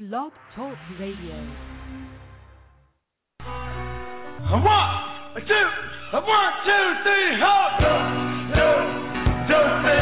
Blog Talk Radio. A one, a two, a 1, 2, 3, hold.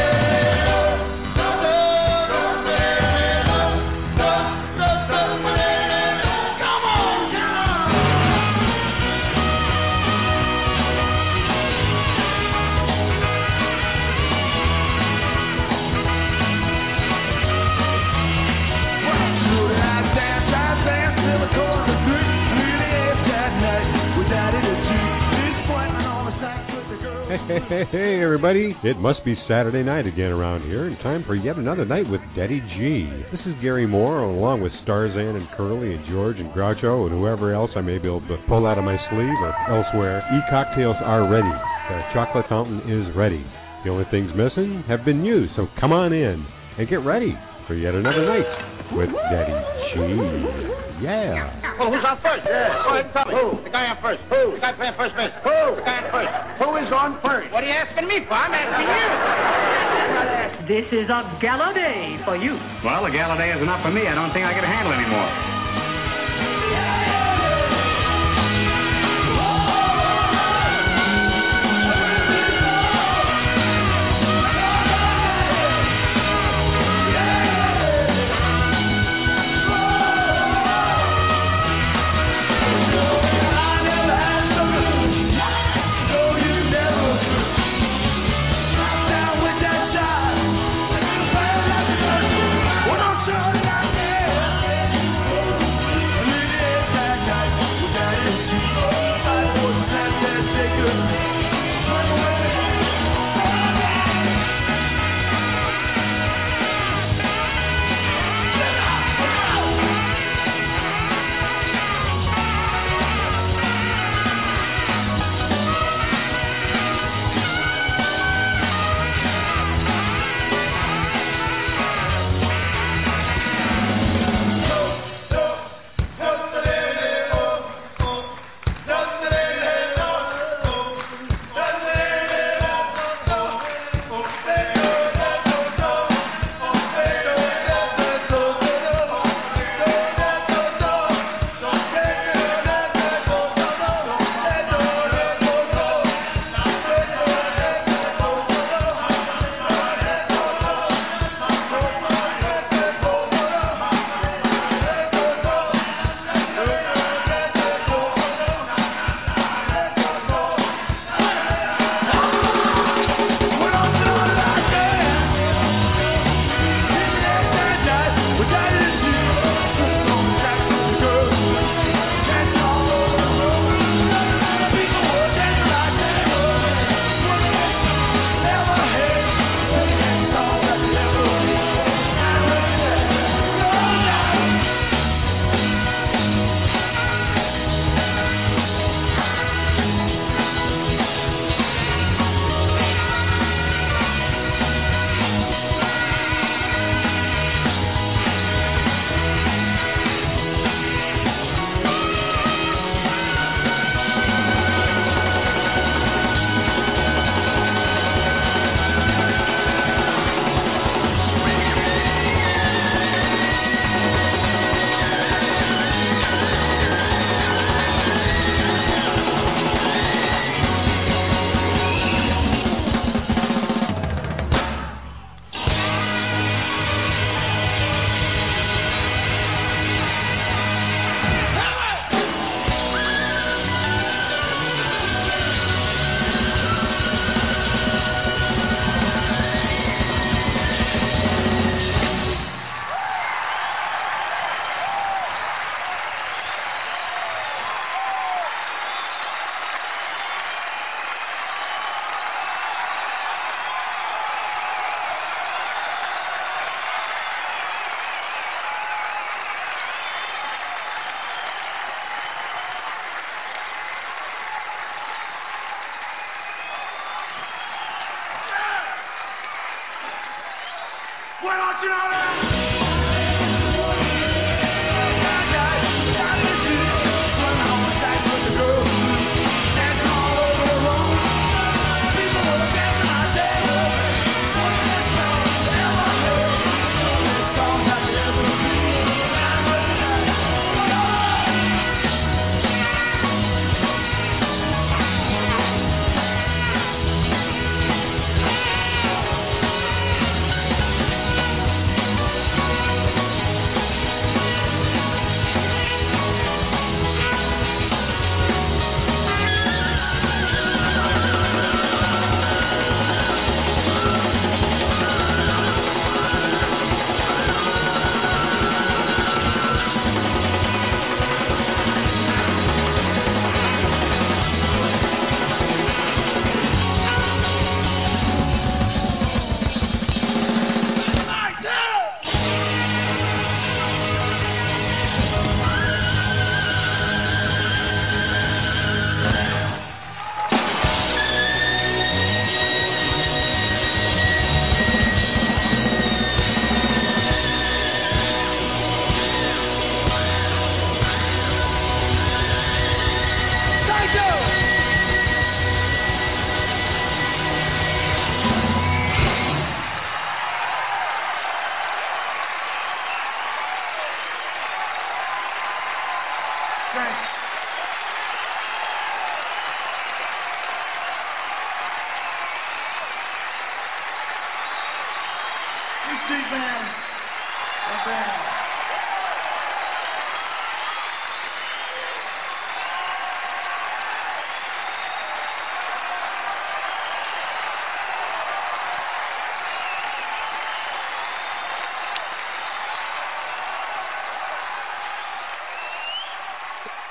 Hey, everybody. It must be Saturday night again around here, and time for yet another night with Daddy G. This is Gary Moore, along with Starzan and Curly and George and Groucho and whoever else I may be able to pull out of my sleeve or elsewhere. E-cocktails are ready. The chocolate fountain is ready. The only things missing have been you, so come on in and get ready for yet another night with Daddy G. Yeah. Well, who's on first? Yeah. Go ahead and tell me. Who? The guy on first. Who? The guy playing first base. Who? The guy on first. Who is on first? What are you asking me for? I'm asking you. This is a gala day for you. Well, a gala day is enough for me. I don't think I can handle anymore.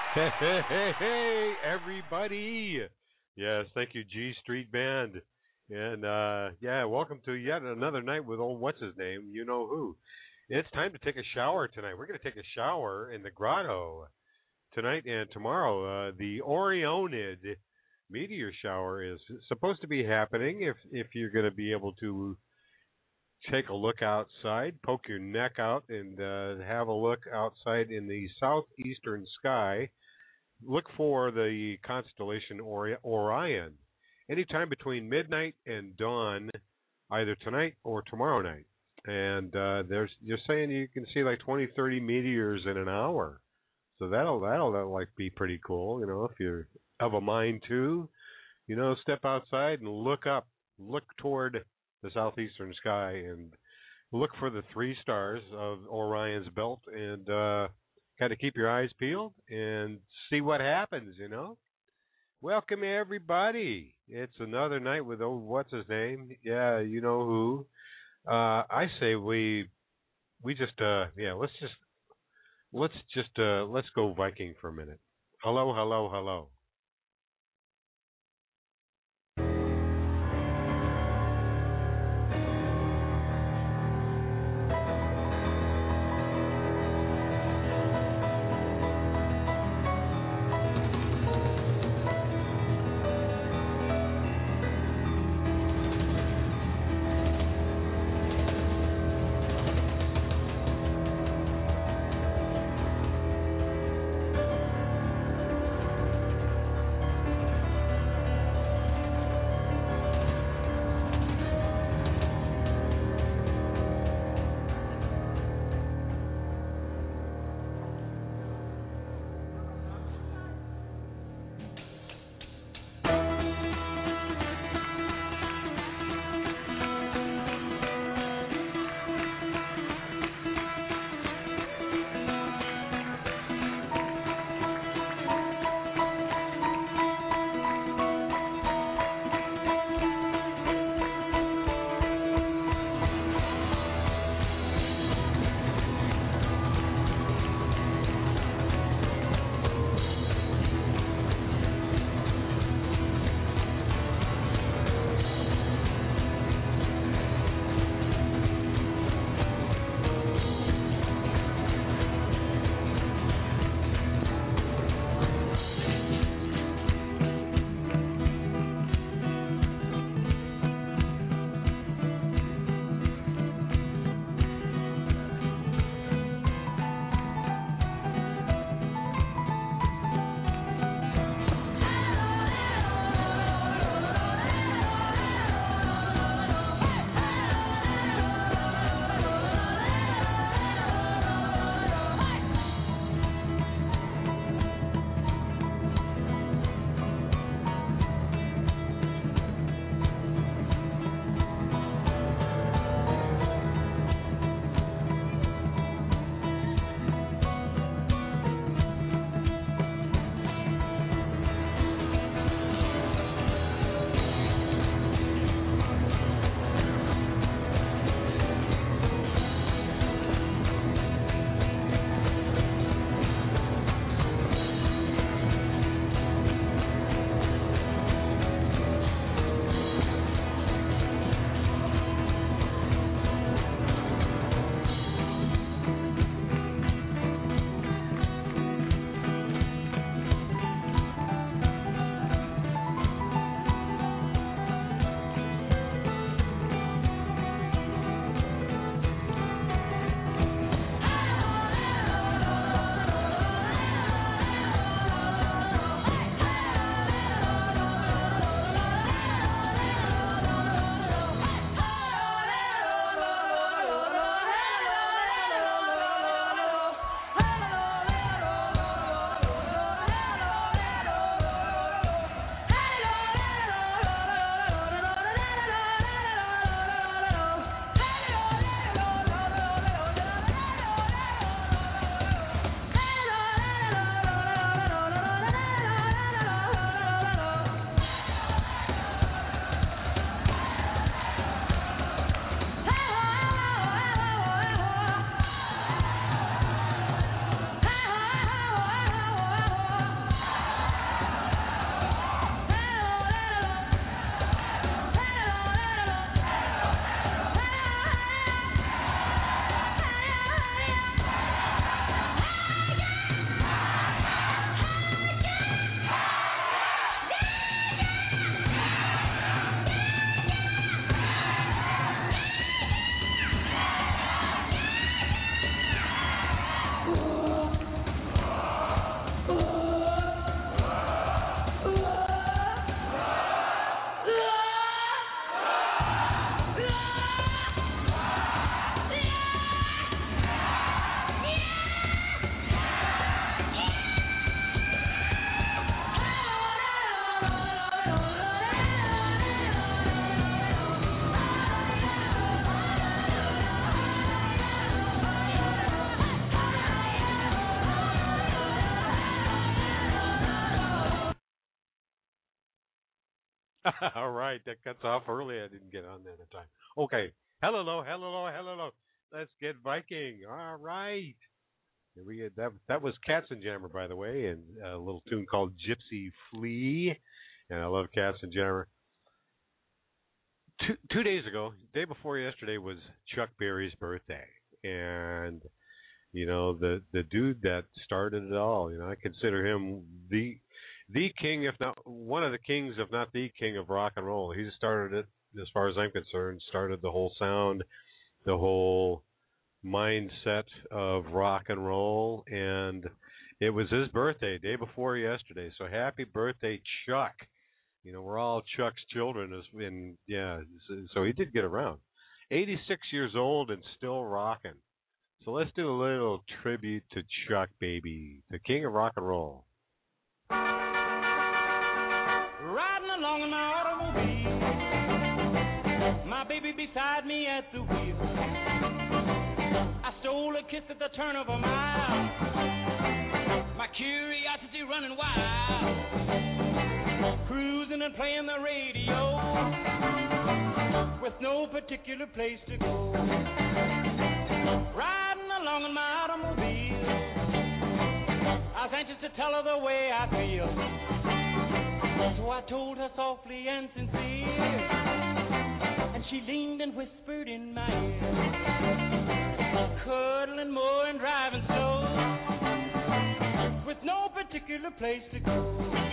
Hey, everybody. Yes, thank you, G Street Band. And, welcome to yet another night with old what's-his-name, you know who. It's time to take a shower tonight. We're going to take a shower in the grotto tonight and tomorrow. The Orionid meteor shower is supposed to be happening if you're going to be able to take a look outside, poke your neck out, and have a look outside in the southeastern sky. Look for the constellation Orion anytime between midnight and dawn, either tonight or tomorrow night. And you're saying you can see like 20, 30 meteors in an hour. So that'll like be pretty cool, if you're of a mind to, step outside and look up, look toward the southeastern sky and look for the 3 stars of Orion's belt and kind of keep your eyes peeled and see what happens, Welcome, everybody. It's another night with old what's-his-name. Yeah, you know who. I say we just, let's go Viking for a minute. Hello, hello, hello. All right, that cuts off early. I didn't get on that in time. Okay. Hello. Let's get Viking. All right. Here we get that was Katzenjammer, by the way, and a little tune called Gypsy Flea. And I love Katzenjammer. 2 days ago, day before yesterday, was Chuck Berry's birthday. And, you know, the dude that started it all, you know, I consider him the king, if not one of the kings, if not the king of rock and roll. He started it, as far as I'm concerned, started the whole sound, the whole mindset of rock and roll, and it was his birthday, day before yesterday. So happy birthday, Chuck. You know, we're all Chuck's children, and yeah, so he did get around. 86 years old and still rocking. So let's do a little tribute to Chuck, baby, the king of rock and roll. Riding along in my automobile, my baby beside me at the wheel. I stole a kiss at the turn of a mile, my curiosity running wild. Cruising and playing the radio, with no particular place to go. Riding along in my automobile, I was anxious to tell her the way I feel. So I told her softly and sincere, and she leaned and whispered in my ear, cuddling more and driving slow, with no particular place to go.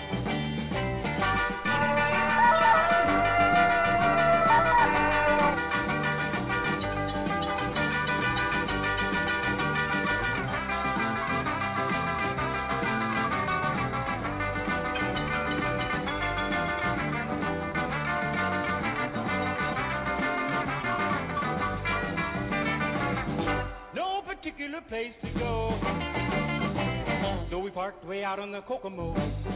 Particular place to go. So we parked way out on the Kokomo.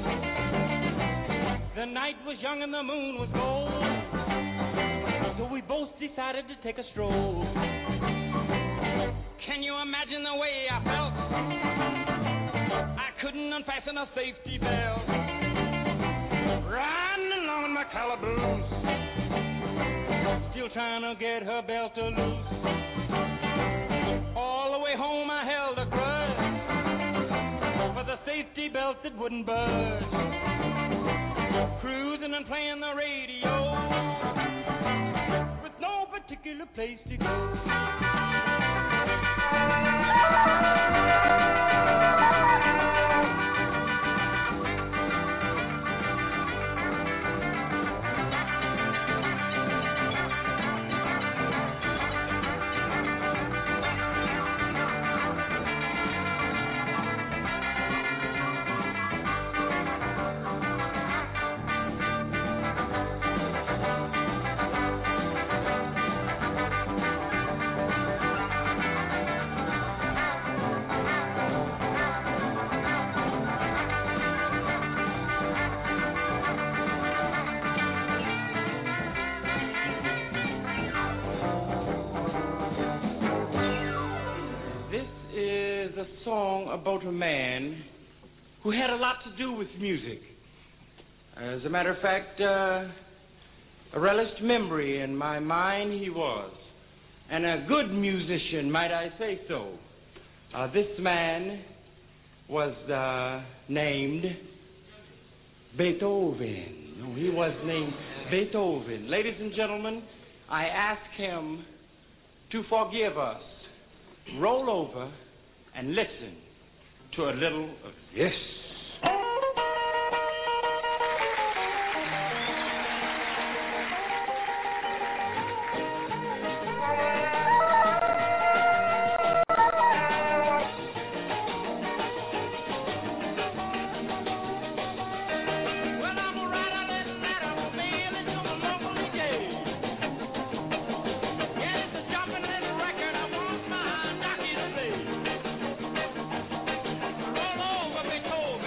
The night was young and the moon was gold, so we both decided to take a stroll. Can you imagine the way I felt? I couldn't unfasten a safety belt. Riding along in my calaboose, still trying to get her belt to loose. All the way home I held a grudge for the safety belt that wouldn't budge. Cruising and playing the radio, with no particular place to go. About a man who had a lot to do with music. As a matter of fact, a relished memory in my mind he was, and a good musician, might I say so. This man was named Beethoven. No, he was named Beethoven. Ladies and gentlemen, I ask him to forgive us. Roll over and listen to a little of this. Beethoven.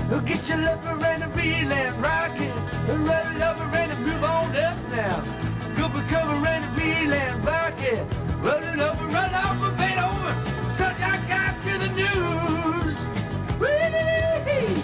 Get your lover and a reel and rock it. Run it over and a move on up now. Go for cover and a reel and rock it. Run it over, run off a bed over. Cause I got to the news. Whee!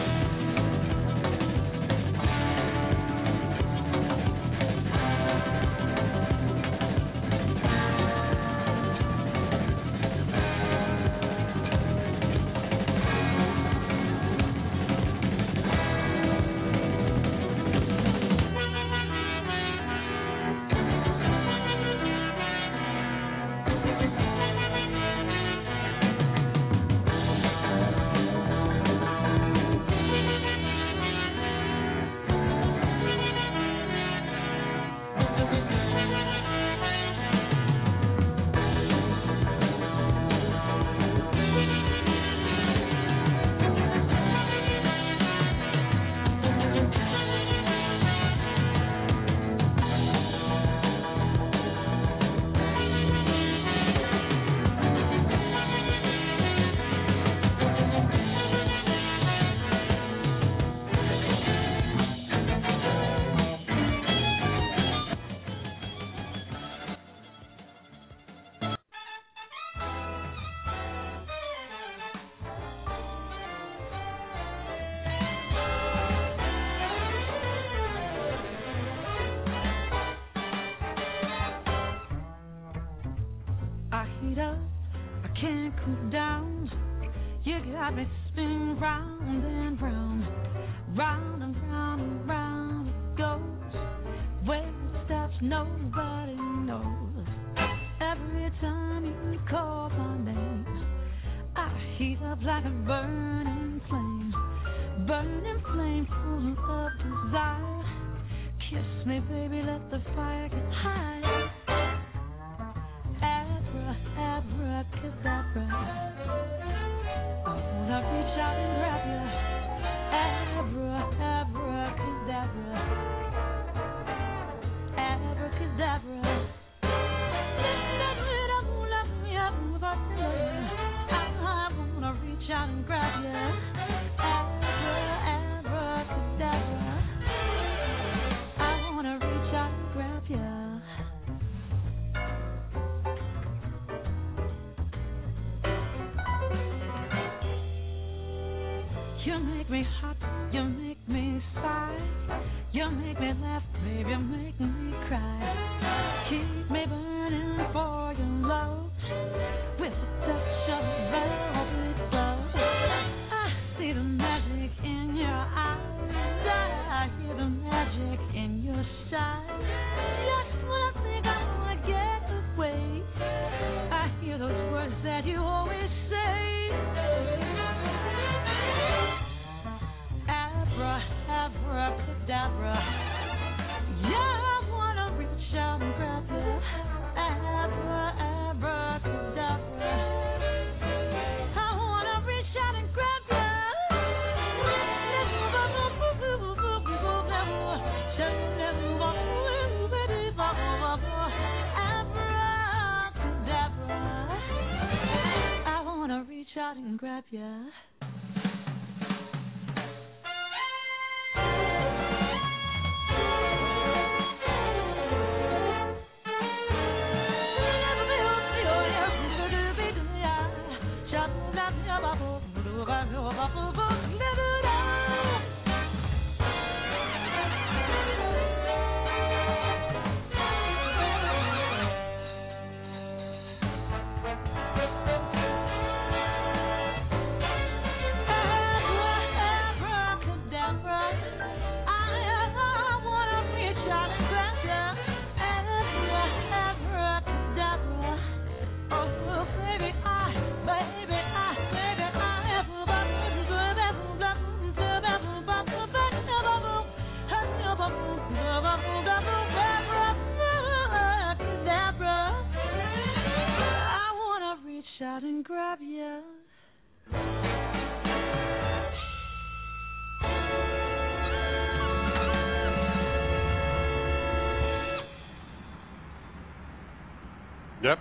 Yep.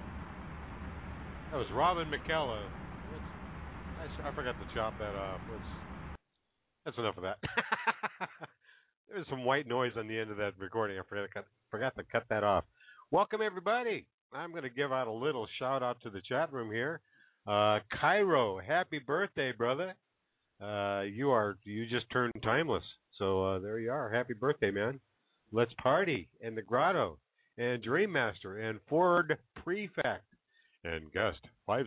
That was Robin McKellar. I forgot to chop that up. That's enough of that. There was some white noise on the end of that recording. I forgot to cut that off. Welcome, everybody. I'm going to give out a little shout-out to the chat room here. Cairo, happy birthday, brother. You just turned timeless. So there you are. Happy birthday, man. Let's party in the grotto. And Dreammaster and Ford Prefect and guest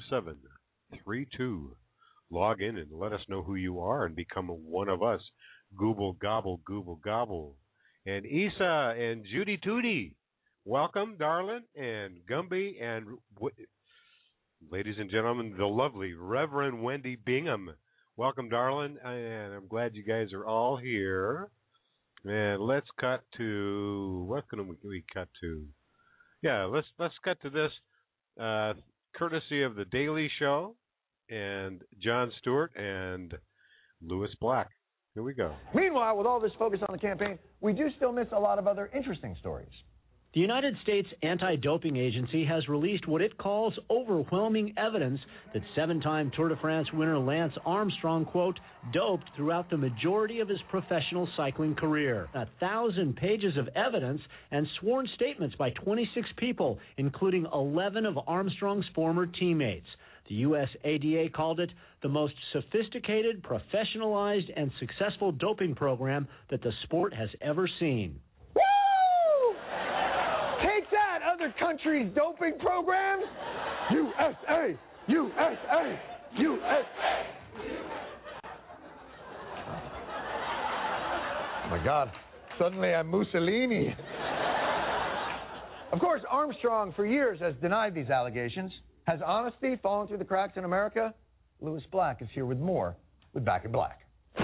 5732. Log in and let us know who you are and become one of us. Google gobble, google gobble. And Isa and Judy Tootie. Welcome, darling, and Gumby, and ladies and gentlemen, the lovely Reverend Wendy Bingham. Welcome, darling, and I'm glad you guys are all here. And let's cut to, what can we cut to? Yeah, let's cut to this, courtesy of The Daily Show and Jon Stewart and Lewis Black. Here we go. Meanwhile, with all this focus on the campaign, we do still miss a lot of other interesting stories. The United States Anti-Doping Agency has released what it calls overwhelming evidence that seven-time Tour de France winner Lance Armstrong, quote, doped throughout the majority of his professional cycling career. 1,000 pages of evidence and sworn statements by 26 people, including 11 of Armstrong's former teammates. The USADA called it the most sophisticated, professionalized, and successful doping program that the sport has ever seen. Take that, other countries' doping programs! USA! USA! USA! Oh, my God. Suddenly I'm Mussolini. Of course, Armstrong for years has denied these allegations. Has honesty fallen through the cracks in America? Lewis Black is here with more with Back in Black.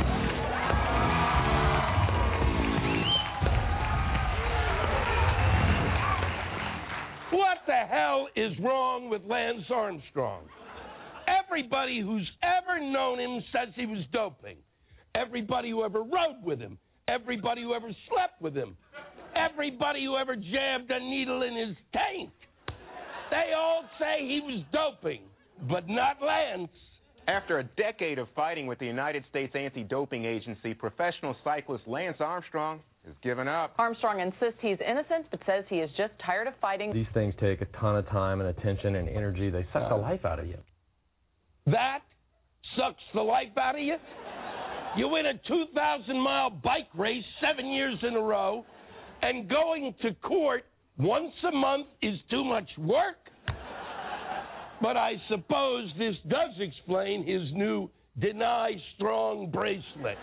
What the hell is wrong with Lance Armstrong? Everybody who's ever known him says he was doping. Everybody who ever rode with him. Everybody who ever slept with him. Everybody who ever jabbed a needle in his taint. They all say he was doping, but not Lance. After a decade of fighting with the United States Anti-Doping Agency, professional cyclist Lance Armstrong has given up. Armstrong insists he's innocent, but says he is just tired of fighting. These things take a ton of time and attention and energy. They suck the life out of you. That sucks the life out of you? You win a 2,000-mile bike race 7 years in a row, and going to court once a month is too much work? But I suppose this does explain his new Deny Strong bracelet.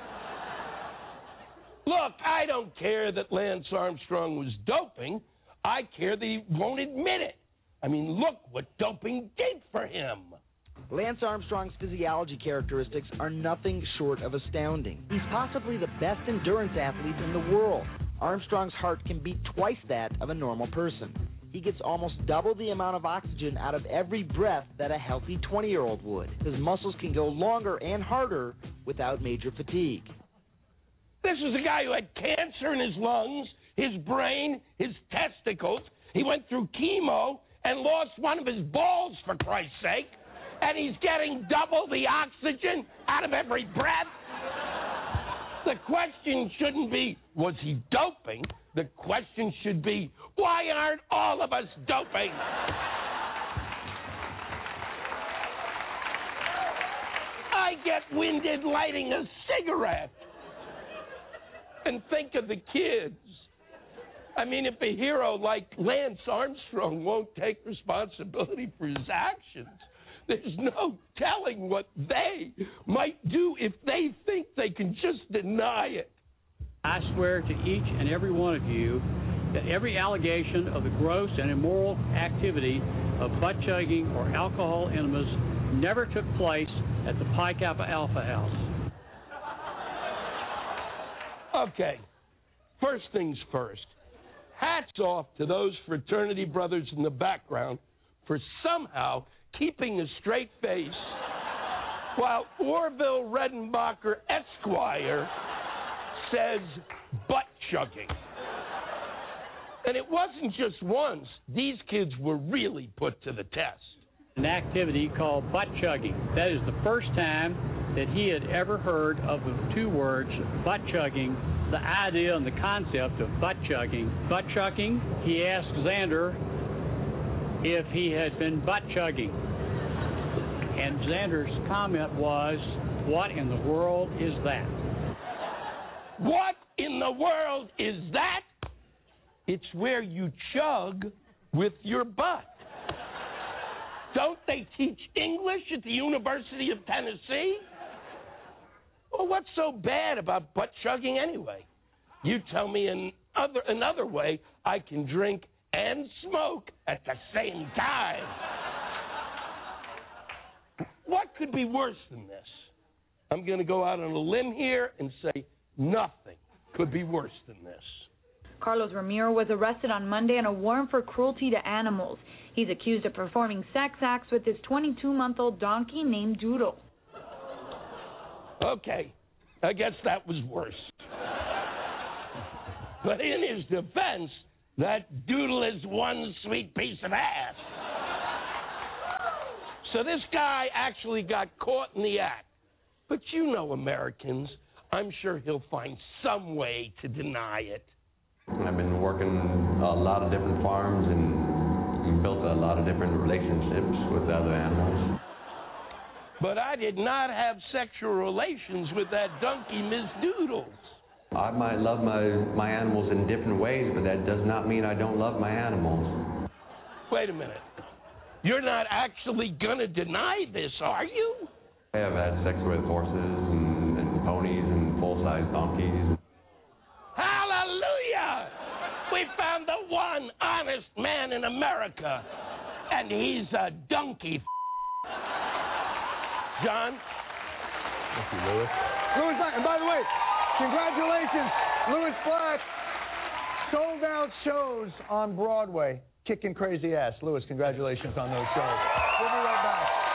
Look, I don't care that Lance Armstrong was doping. I care that he won't admit it. I mean, look what doping did for him. Lance Armstrong's physiology characteristics are nothing short of astounding. He's possibly the best endurance athlete in the world. Armstrong's heart can beat twice that of a normal person. He gets almost double the amount of oxygen out of every breath that a healthy 20-year-old would. His muscles can go longer and harder without major fatigue. This is a guy who had cancer in his lungs, his brain, his testicles. He went through chemo and lost one of his balls, for Christ's sake. And he's getting double the oxygen out of every breath. The question shouldn't be, was he doping? The question should be, why aren't all of us doping? I get winded lighting a cigarette. And think of the kids. I mean, if a hero like Lance Armstrong won't take responsibility for his actions, there's no telling what they might do if they think they can just deny it. I swear to each and every one of you that every allegation of the gross and immoral activity of butt-chugging or alcohol enemas never took place at the Pi Kappa Alpha House. Okay, first things first. Hats off to those fraternity brothers in the background for somehow keeping a straight face while Orville Redenbacher Esquire says butt-chugging. And it wasn't just once. These kids were really put to the test. An activity called butt-chugging. That is the first time that he had ever heard of the two words butt chugging, the idea and the concept of butt chugging. Butt chugging, he asked Xander if he had been butt chugging. And Xander's comment was, "What in the world is that?" What in the world is that? It's where you chug with your butt. Don't they teach English at the University of Tennessee? Well, what's so bad about butt chugging anyway? You tell me another way I can drink and smoke at the same time. What could be worse than this? I'm going to go out on a limb here and say nothing could be worse than this. Carlos Ramiro was arrested on Monday on a warrant for cruelty to animals. He's accused of performing sex acts with his 22-month-old donkey named Doodle. Okay, I guess that was worse. But in his defense, that Doodle is one sweet piece of ass. So this guy actually got caught in the act. But you know Americans, I'm sure he'll find some way to deny it. I've been working a lot of different farms and built a lot of different relationships with other animals. But I did not have sexual relations with that donkey, Miss Doodles. I might love my animals in different ways, but that does not mean I don't love my animals. Wait a minute. You're not actually going to deny this, are you? I have had sex with horses and ponies and full-size donkeys. Hallelujah! We found the one honest man in America, and he's a donkey. John? Thank you, Louis. Louis Black, and by the way, congratulations, Louis Black. Sold out shows on Broadway. Kicking crazy ass. Louis, congratulations on those shows. We'll be right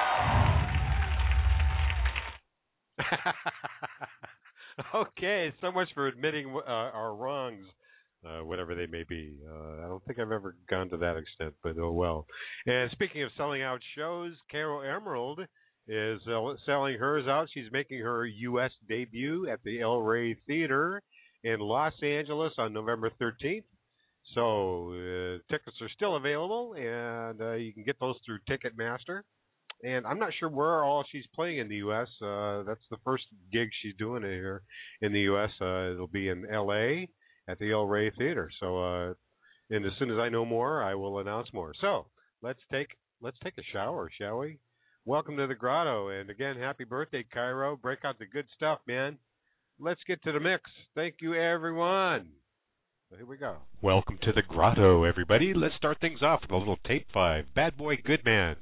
back. Okay, so much for admitting our wrongs, whatever they may be. I don't think I've ever gone to that extent, but oh well. And speaking of selling out shows, Carol Emerald is selling hers out. She's making her U.S. debut at the El Rey Theater in Los Angeles on November 13th. So tickets are still available, and you can get those through Ticketmaster. And I'm not sure where all she's playing in the U.S. That's the first gig she's doing here in the U.S. It'll be in L.A. at the El Rey Theater. So, and as soon as I know more, I will announce more. So let's take a shower, shall we? Welcome to the Grotto, and again, happy birthday, Cairo. Break out the good stuff, man. Let's get to the mix. Thank you, everyone. So here we go. Welcome to the Grotto, everybody. Let's start things off with a little tape 5. Bad Boy, Good Man.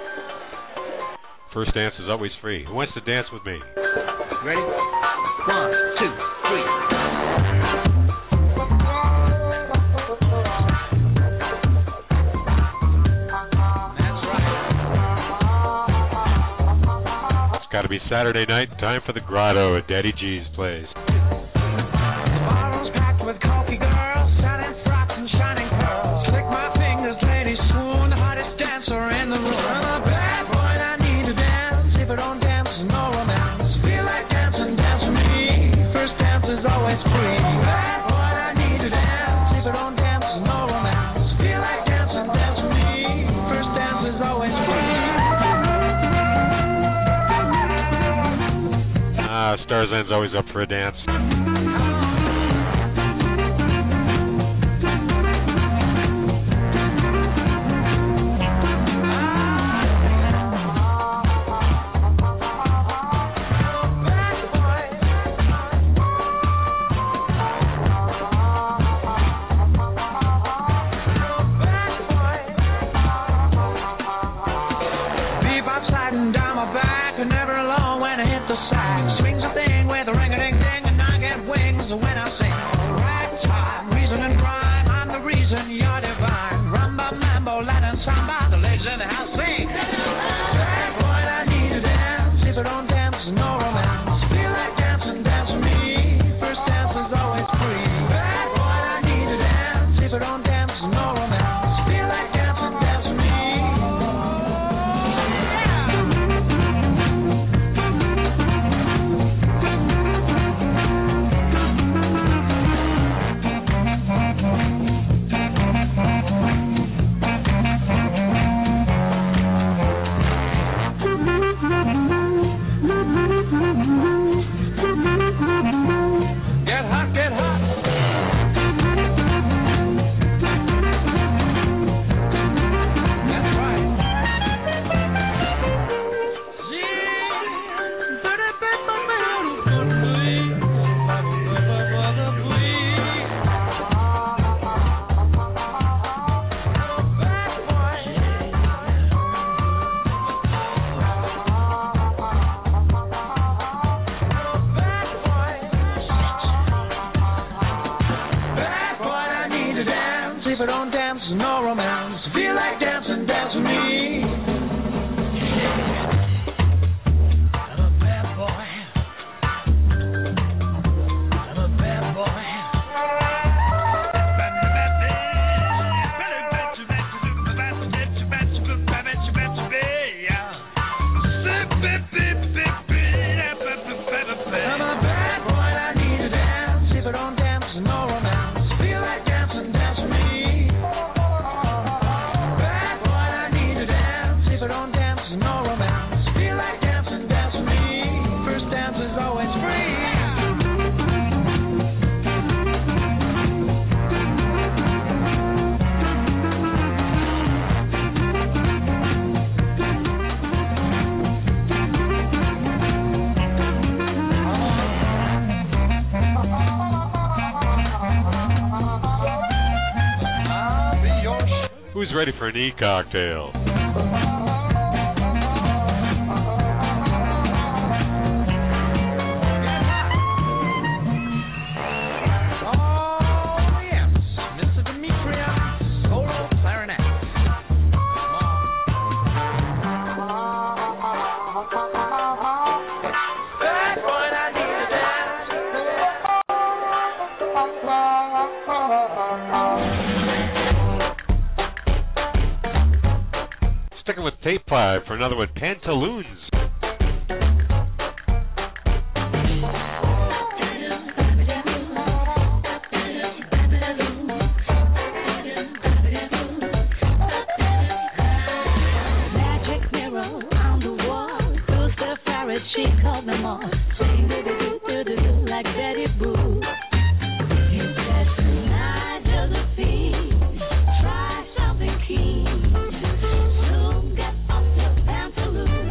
First dance is always free. Who wants to dance with me? Ready? 1, 2, 3. It's got to be Saturday night, time for the Grotto at Daddy G's place. Bottles packed with coffee, girls, satin frocks and shining pearls. Lick my fingers, lady swoon, the hottest dancer in the room. I'm a bad boy, I need to dance. If I don't dance, no romance. Feel like dancing, dance with me. First dance is always free. Bad boy, I need to dance. If I don't dance, no romance. Feel like dancing, dance with me. First dance is always free. Starzan's always up for a dance. Bebop sliding down my back, and never alone when I hit the sack. Swings a thing with a ring-a-ding-ding, and I get wings when I sing. Ragtime, reason and crime, I'm the reason you're divine. Rumba, mambo, Latin samba, the legs in the house sing. Bad boy, I need to dance. If I don't dance, no romance. Feel like dancing, dance with me. First dance is always free. Bad boy, I need to dance. If I don't dance, no romance. Feel like dancing, dance with me. if I don't dance, no romance. Feel like dancing, dance with me. I'm a bad boy. I'm a bad boy. Who's ready for an e-cocktail? Sticking with tape 5 for another one, Pantaloons. Magic mirror on the wall, who's the ferret? She called them all. Sing do-do-do-do-do like Betty Boo. He said tonight you're the fiend. Try something keen. Soon get off your pantaloons.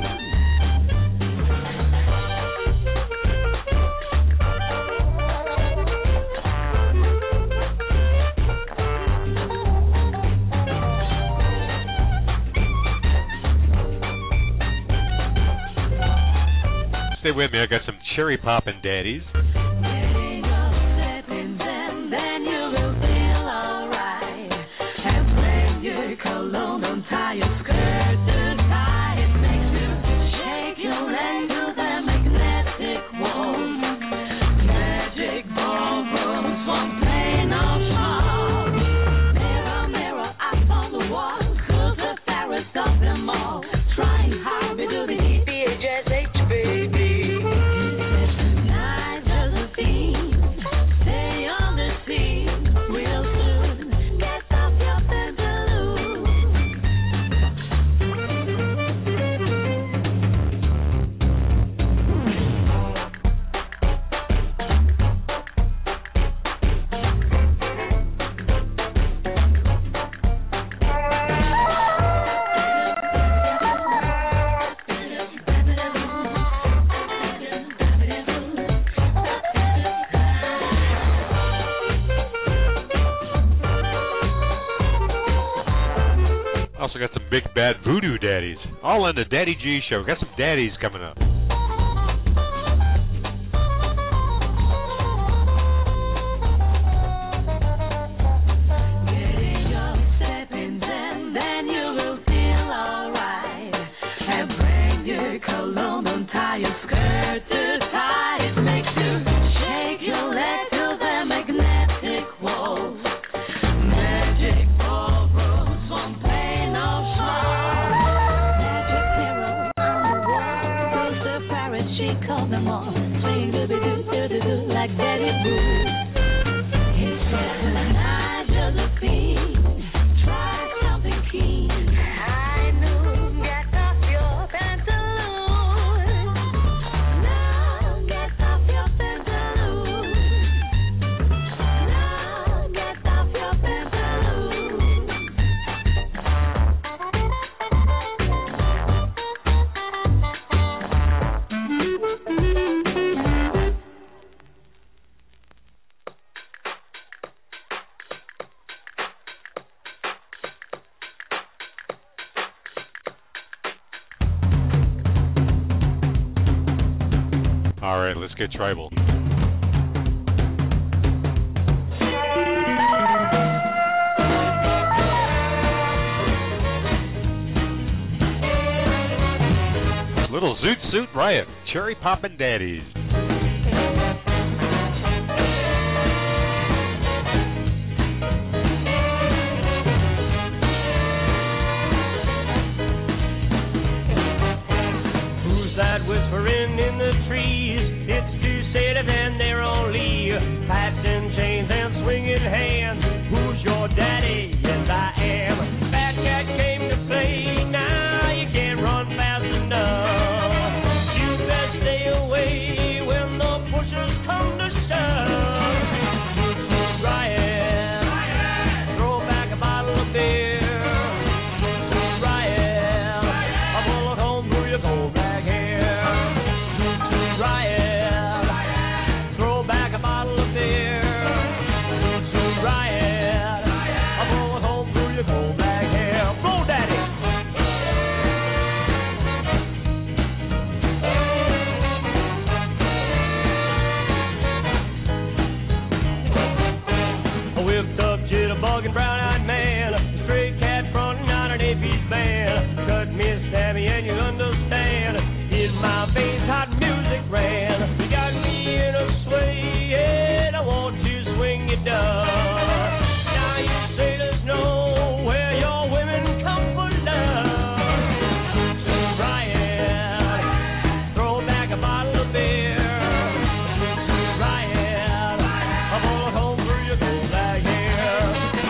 Stay with me, I got some cherry poppin' daddies. Then you will feel alright. And when your cologne don't tie your skirt too tight, it makes you shake your leg to the magnetic walls. Magic ballrooms won't play no show. Mirror, mirror up on the wall, who's the fairest of them all? Trying hard to do the BHSH, baby. Tonight there's a theme. Stay on the scene real soon. Get off your pantaloons. Also got some big bad voodoo daddies. All on the Daddy G Show. Got some daddies coming up. Getting your stepping then you will feel alright. And bring your cologne, don't tie your skirt too tight. It makes you shake your leg to the magnetic walls. Magic ballrooms won't play no show. Magic mirror on the wall, who's the ferret? She called them all. Swing do-do-do-do-do like Betty Boo. He said tonight you're the fiend. Try something keen. High noon, get off your pantaloons. Now get off your pantaloons. Now get off your pantaloons. All right, let's get tribal. Little Zoot Suit Riot, Cherry Poppin' Daddies. Who's that whispering in the trees? It's two satyrs and they're only pipes and chains and swinging hands. Who's your daddy? Yes, I am. Fat cat came to play. Now you can't run fast enough. You best stay away when the pushers come to shove. Riot, throw back a bottle of beer. Riot, a bullet home through your gold bag hair. Riot, throw back a bottle of beer. Riot, a bullet home through your gold bag hair. Roll, daddy. A whipped up jitterbug and brown-eyed man, a stray cat fronting on an 8-piece band. Cut Miss Tammy and you understand, in my veins hot music ran. You got me in a sway and I want to swing it down. Now you sailors know where your women come for love. Riot, throw back a bottle of beer. Riot, a bullet home through your gold bag hair.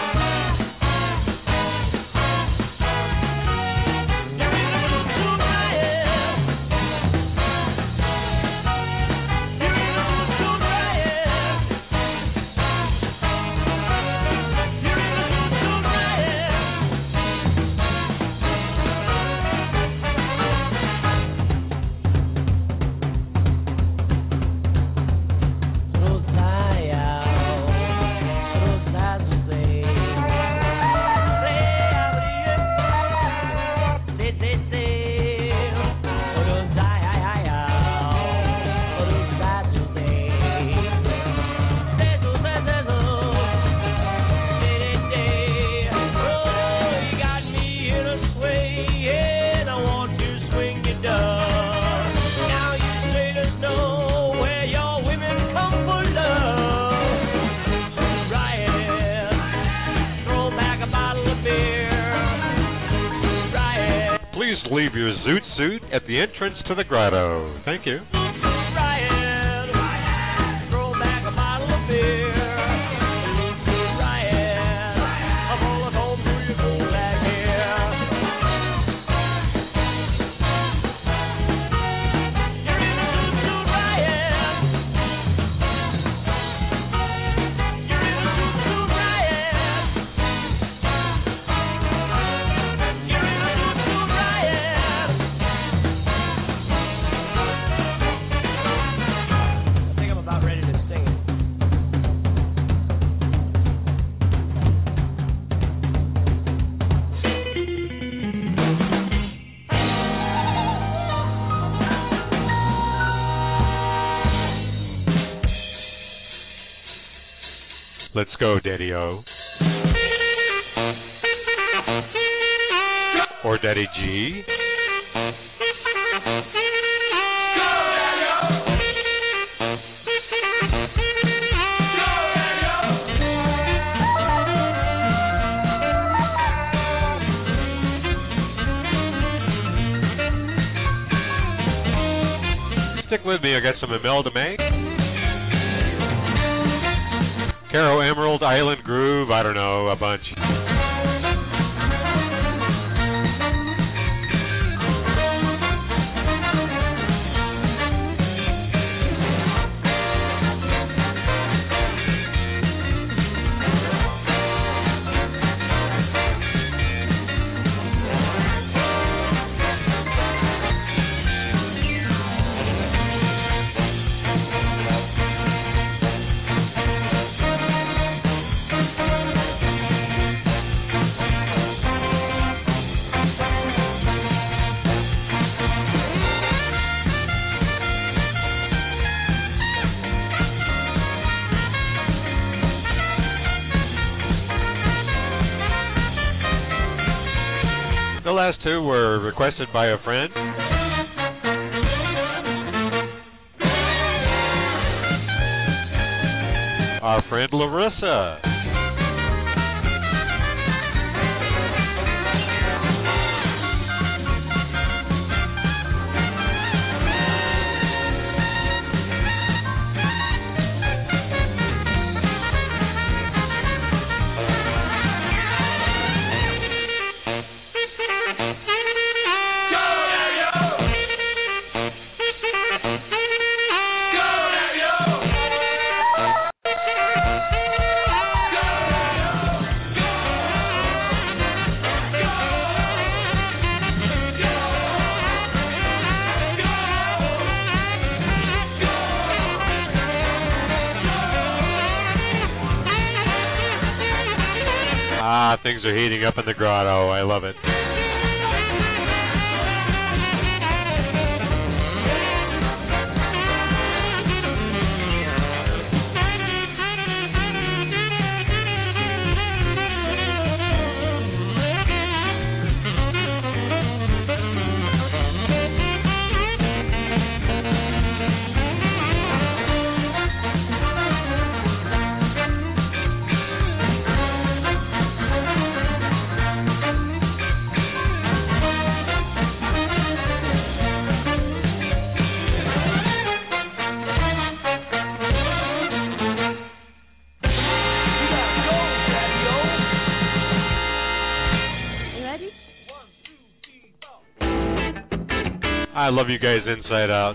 Please leave your Zoot Suit at the entrance to the grotto. Thank you. Riot, throw back a bottle of beer. Riot, a bullet home through your gold bag hair. You're in a Zoot riot. You're in a Zoot riot. You're in a Zoot riot. I think I'm about ready to sing it. Let's go, Daddy-O. Or Daddy G. Stick with me, I got some Imelda May. Caro Emerald, Island Groove, I don't know, a bunch. The last two were requested by a friend. our friend Larissa. Things are heating up in the grotto. I love it. I love you guys inside out.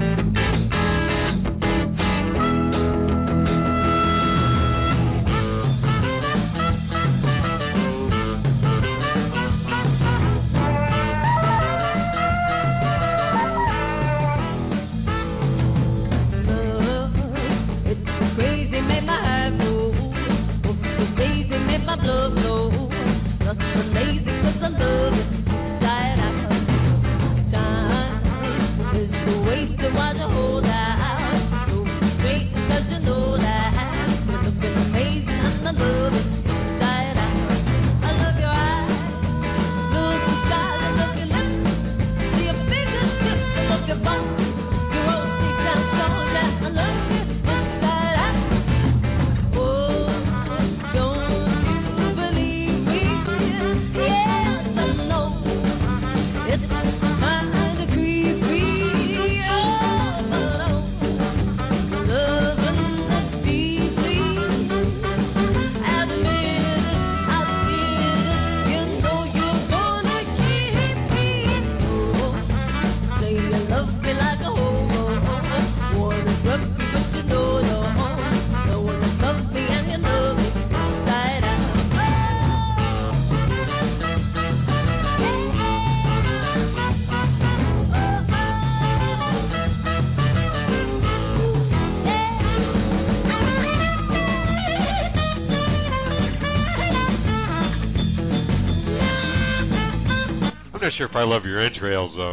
I'm not sure if I love your entrails, though.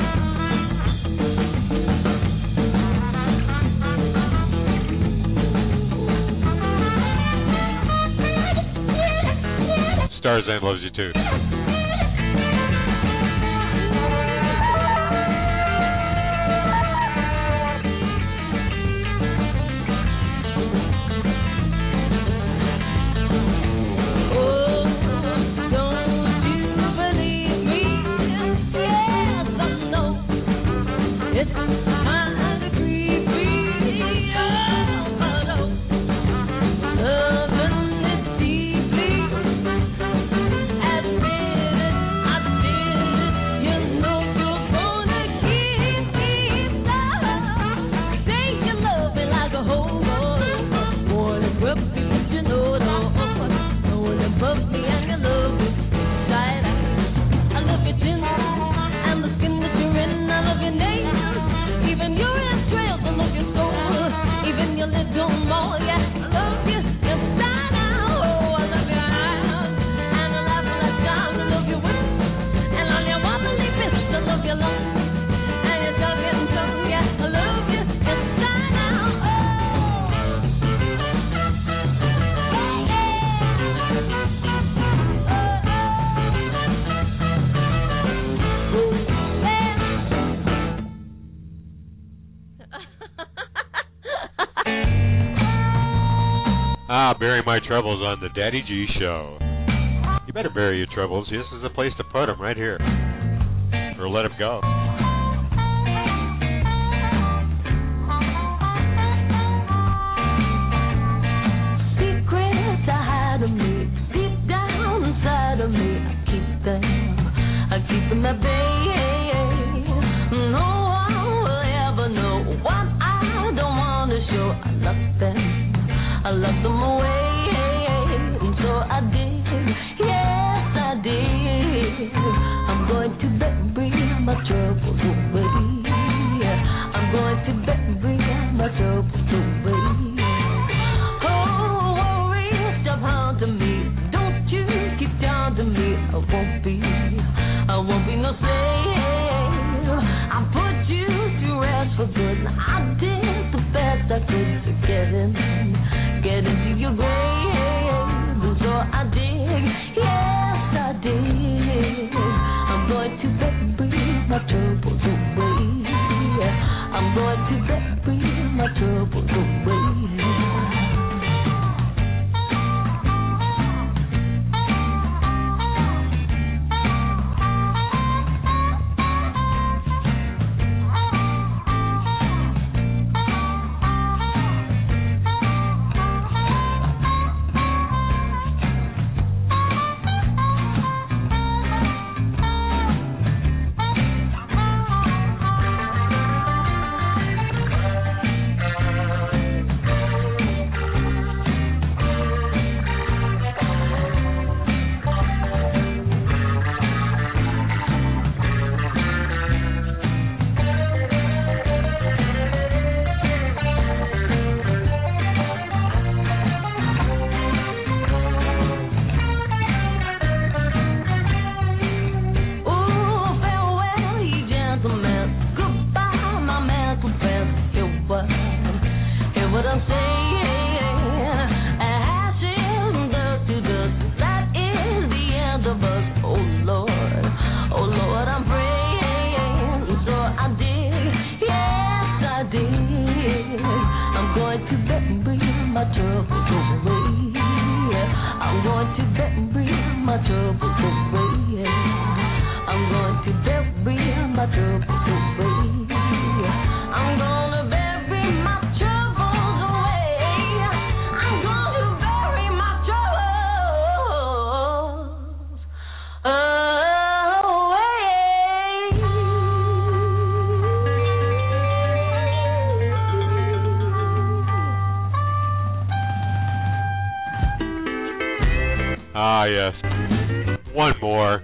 Starzan loves you, too. Loving it deeply, as Bury my troubles on the Daddy G Show. You better bury your troubles. This is a place to put them, right here. Or let them go. Secrets I hide of me, deep down inside of me, I keep them at bay. No one will ever know what I don't want to show. I locked them away, and so I did, yes I did. I'm going to bury my troubles away. I'm going to bury my troubles away. Oh, worry, stop haunting me. Don't you keep taunting me. I won't be no slave. I put you to rest for good. I did the best I could to get into your grave. And so I did, yes I did. I'm going to bury my troubles away. I'm going to bury my troubles away. Yes. One more.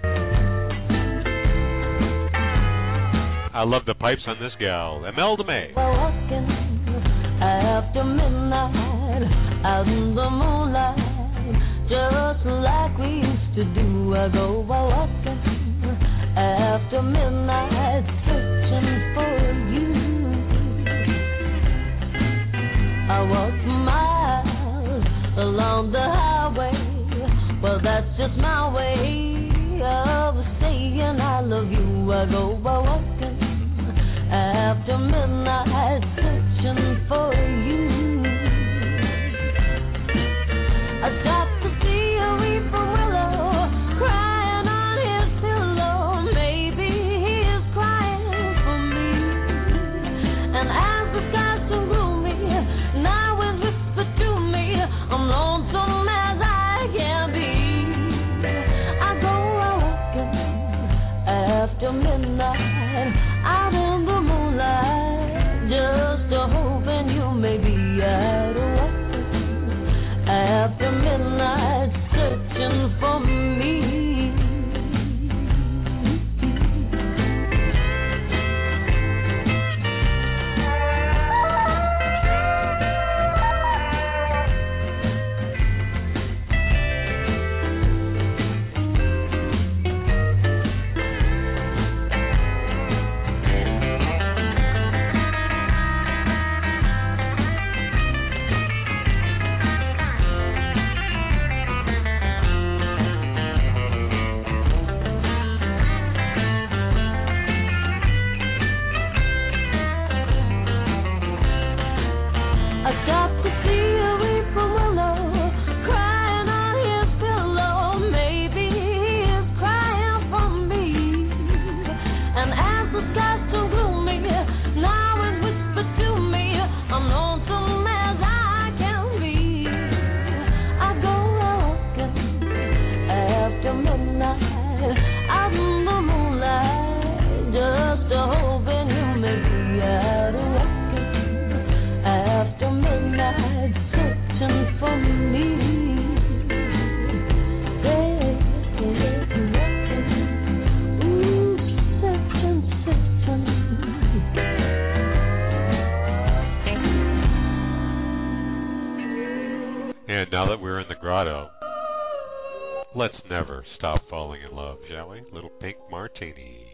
I love the pipes on this gal, Imelda May. Walking after midnight, out in the moonlight, just like we used to do. I go walking after midnight, searching for you. I walk miles along the highway. Well, that's just my way of saying I love you. I go walking after midnight, searching for you. I stopped to see a weeping willow crying on his pillow. Maybe he is crying for me. And as the skies so gloomy, now is whispered to me, I'm lonesome as I can be. After midnight, out in the moonlight, just hoping you may be out of luck. After midnight, searching for me. I stopped to see a weeping willow And now that we're in the grotto, let's never stop falling in love, shall we? Little Pink Martini.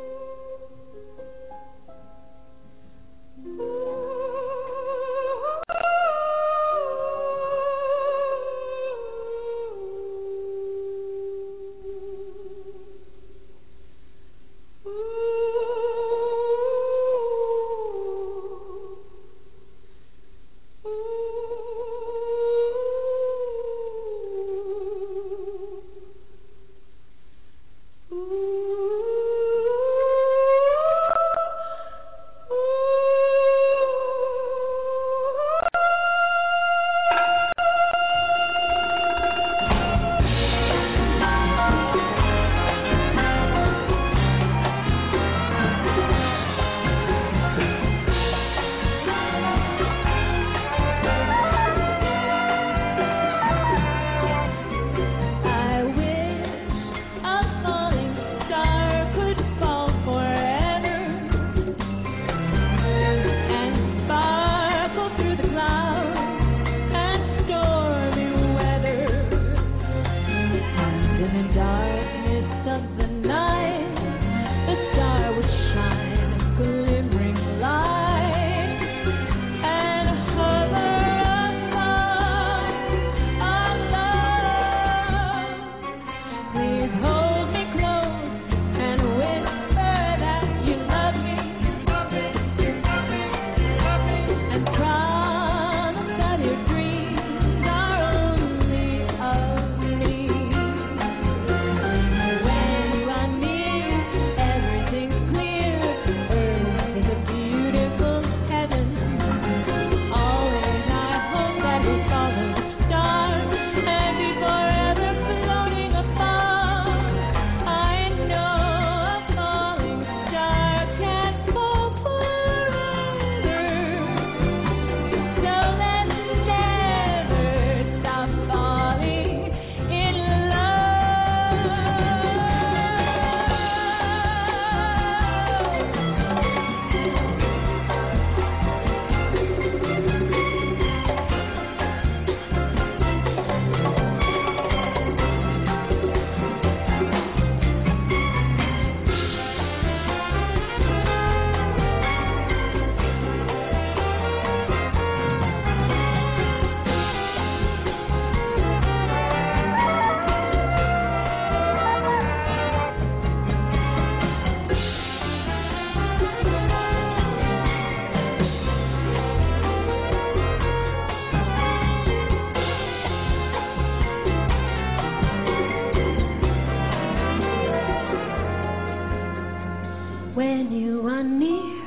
When you are near,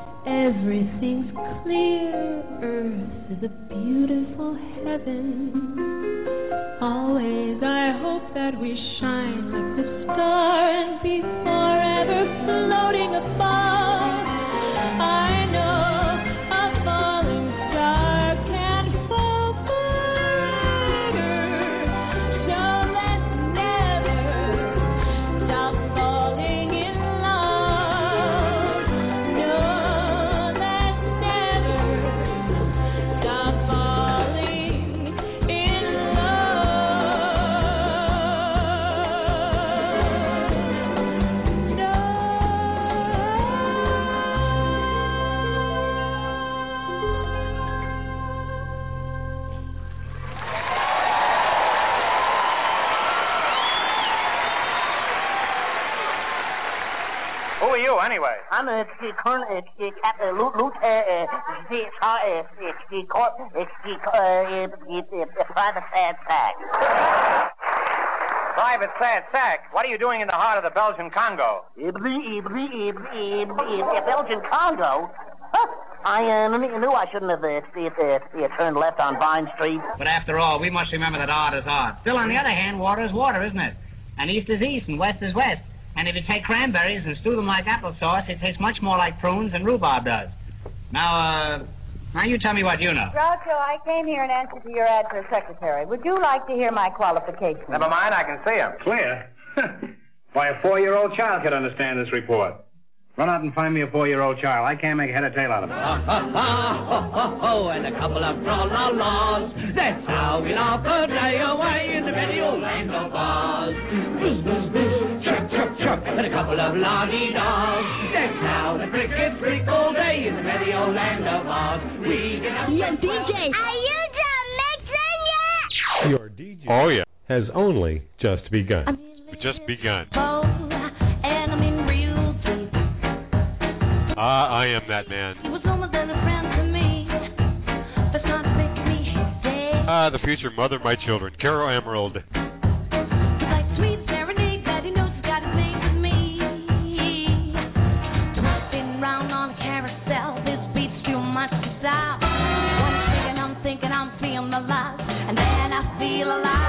everything's clear. Earth is a beautiful heaven. Always I hope that we shine like the star and be forever floating above. I know a falling star can fall forever, so let's never stop falling in love. No, let's never stop falling in Who are you, anyway? I'm the Colonel, the Private Sad Sack. Private Sad Sack. What are you doing in the heart of the Belgian Congo? Belgian Congo? Huh. I knew I shouldn't have turned left on Vine Street. But after all, we must remember that art is art. Still, on the other hand, water is water, isn't it? And east is east and west is west. And if you take cranberries and stew them like applesauce, it tastes much more like prunes than rhubarb does. Now you tell me what you know. Groucho, I came here in answer to your ad for a secretary. Would you like to hear my qualifications? Never mind, I can see him. Clear? Why, a 4-year-old child could understand this report. Run out and find me a 4-year-old child. I can't make head or tail out of it. And a couple of tra-la-las. That's how we laugh a day away in the merry old land of Oz. Boo, boo, boo, chirp, chirp, chirp, and a couple of la-dee-daws. That's how the crickets freak all day in the merry old land of Oz. We get up. Yo, DJ, are you done mixing yet? Your DJ, oh yeah, has only just begun. Just begun. And I'm in real deep. I am that man. He was almost a friend to me. That's not making me stay. The future mother of my children, Carol Emerald. Like sweet serenade that he knows he's got his name with me. Twisting round on a carousel, this beats too much to stop. One thinking I'm feeling alive, and then I feel alive.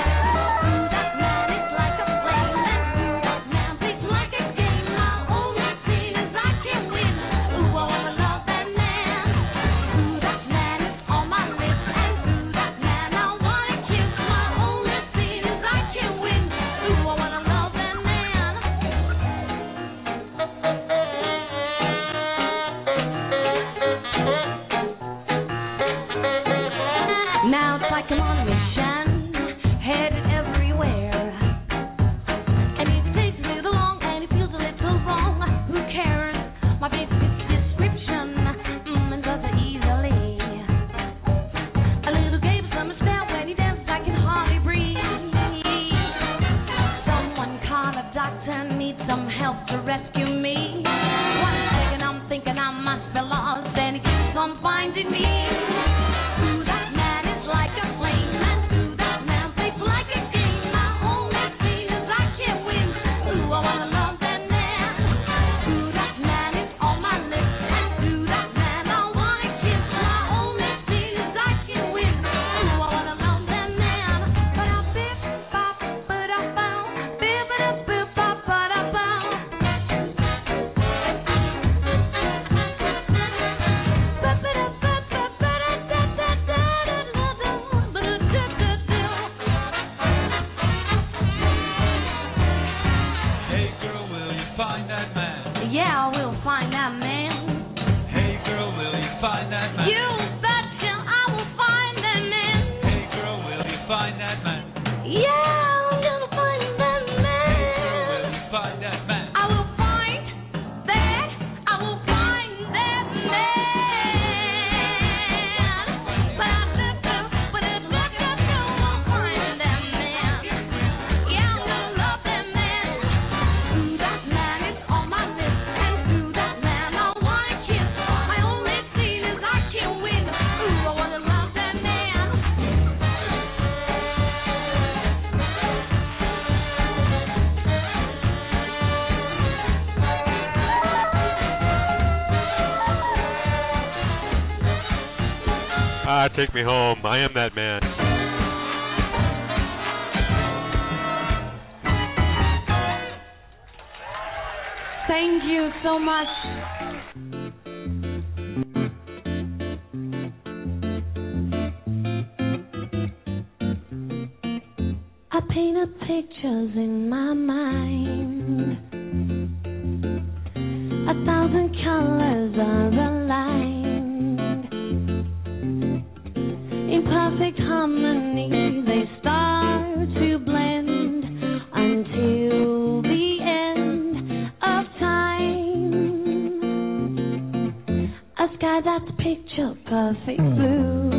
Take me home. I am that man. Thank you so much. I painted pictures in my mind. 1,000 colors are aligned. In perfect harmony, they start to blend until the end of time. A sky that's picture perfect blue.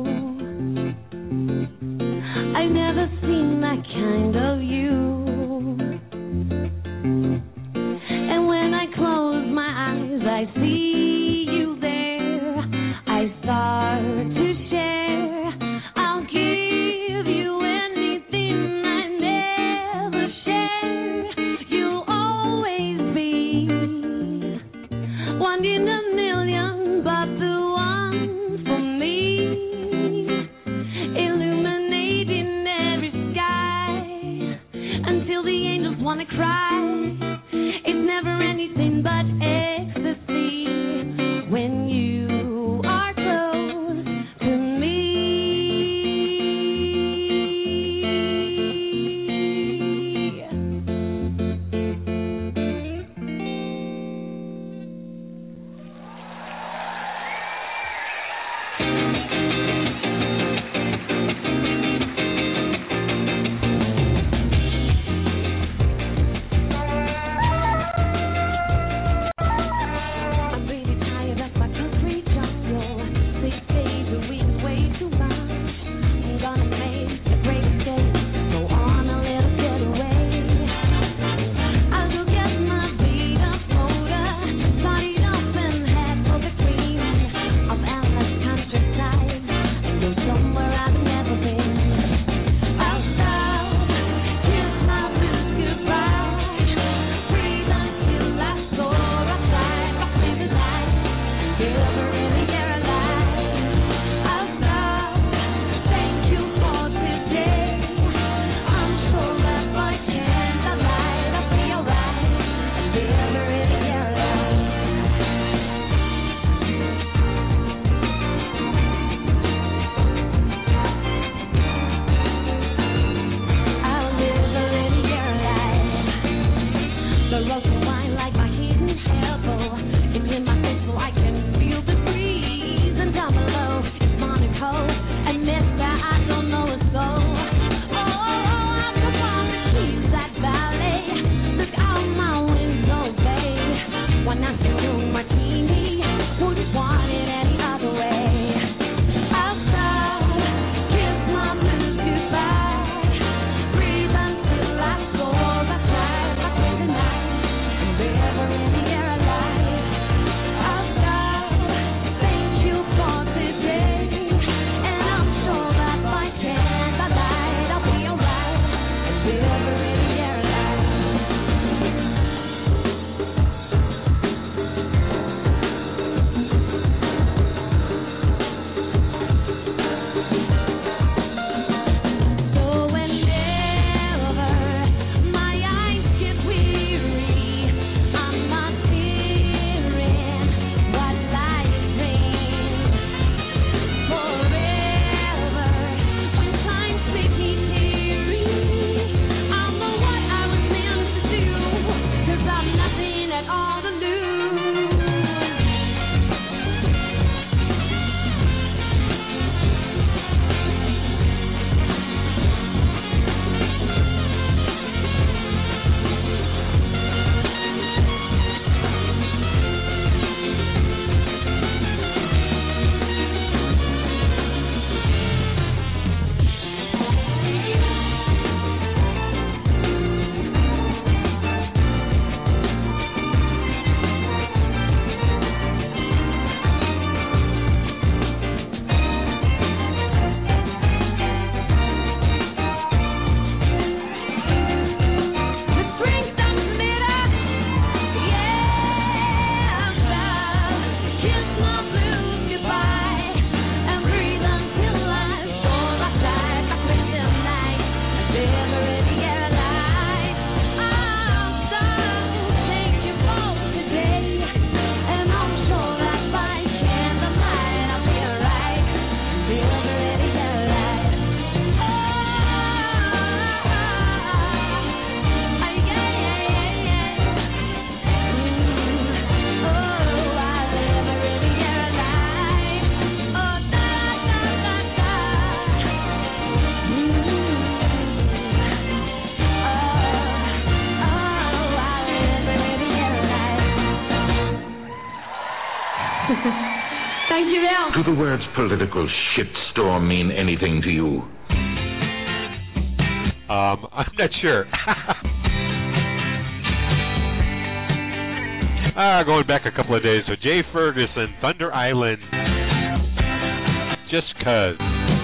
I've never seen that kind of you. And when I close my eyes, I see you there. I start to share. Illuminating every the words political shitstorm mean anything to you? I'm not sure. Going back a couple of days. So Jay Ferguson, Thunder Island. Just 'cause.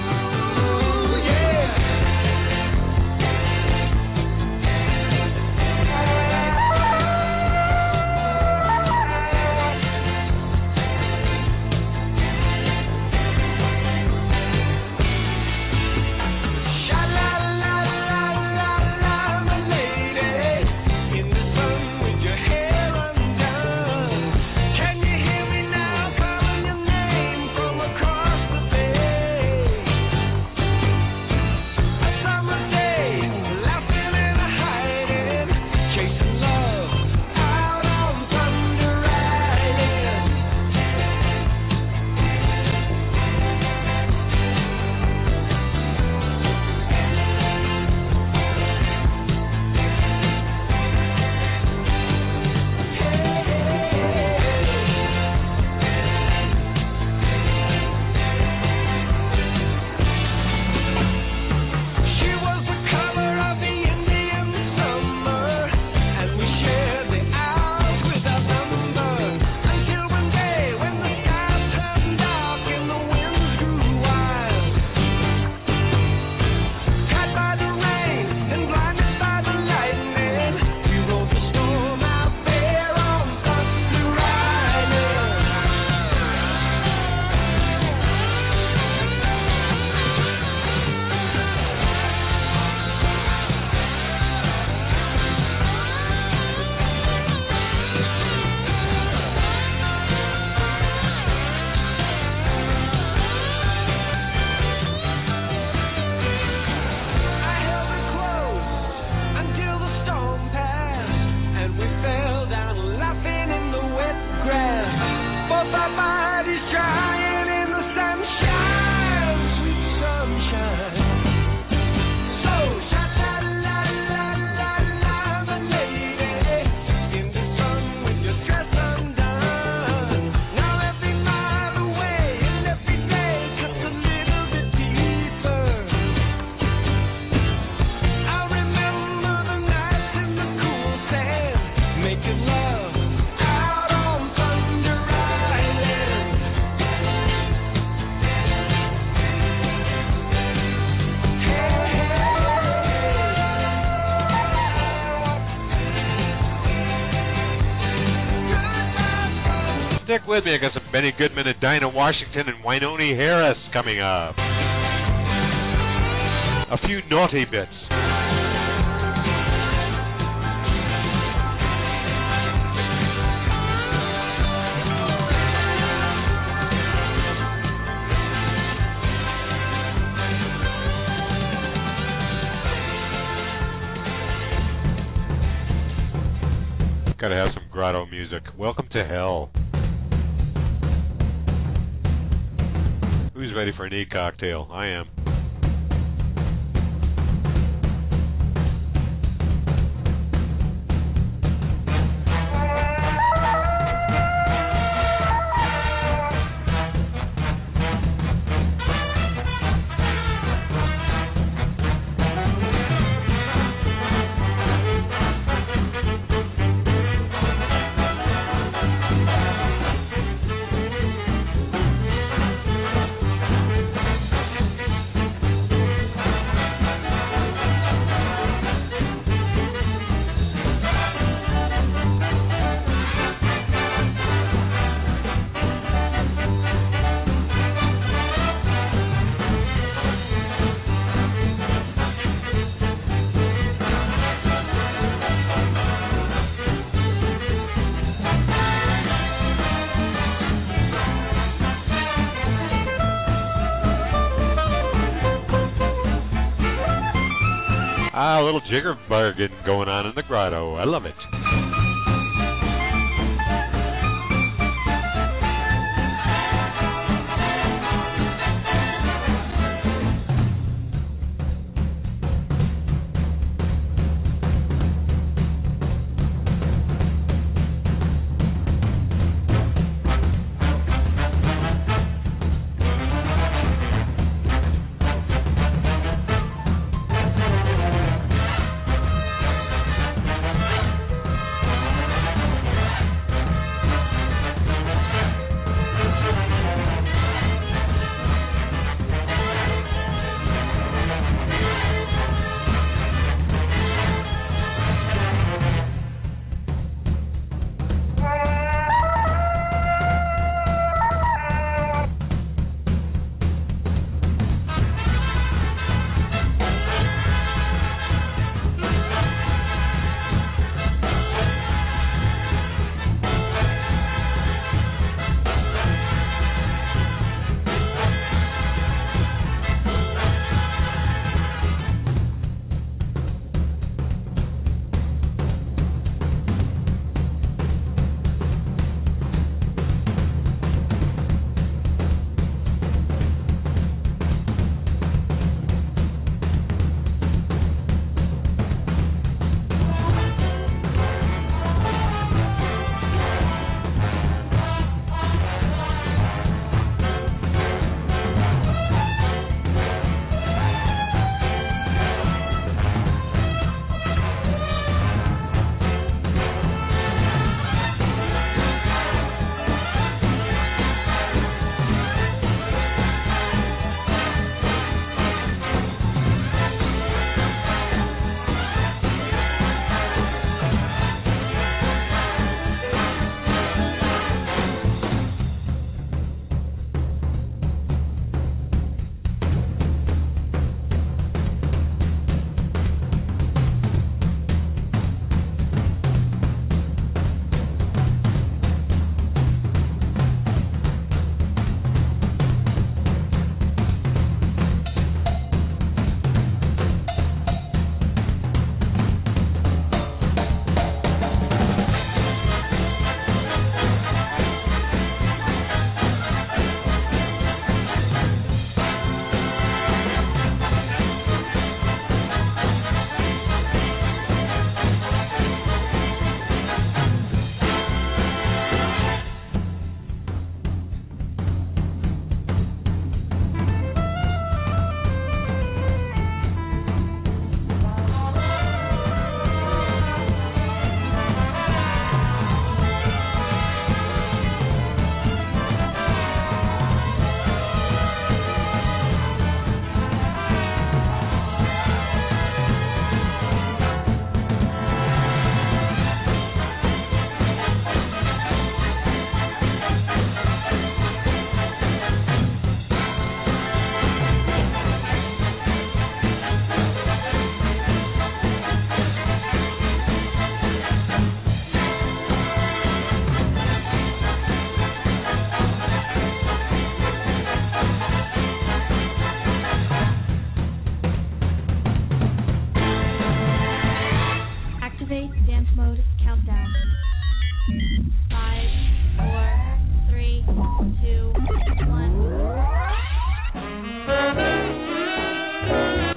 Stick with me. I got some Benny Goodman and Dinah Washington and Wynonie Harris coming up. A few naughty bits. Gotta have some grotto music. Welcome to hell. Who's ready for an e-cocktail? I am. A little jigger bargain going on in the grotto. I love it.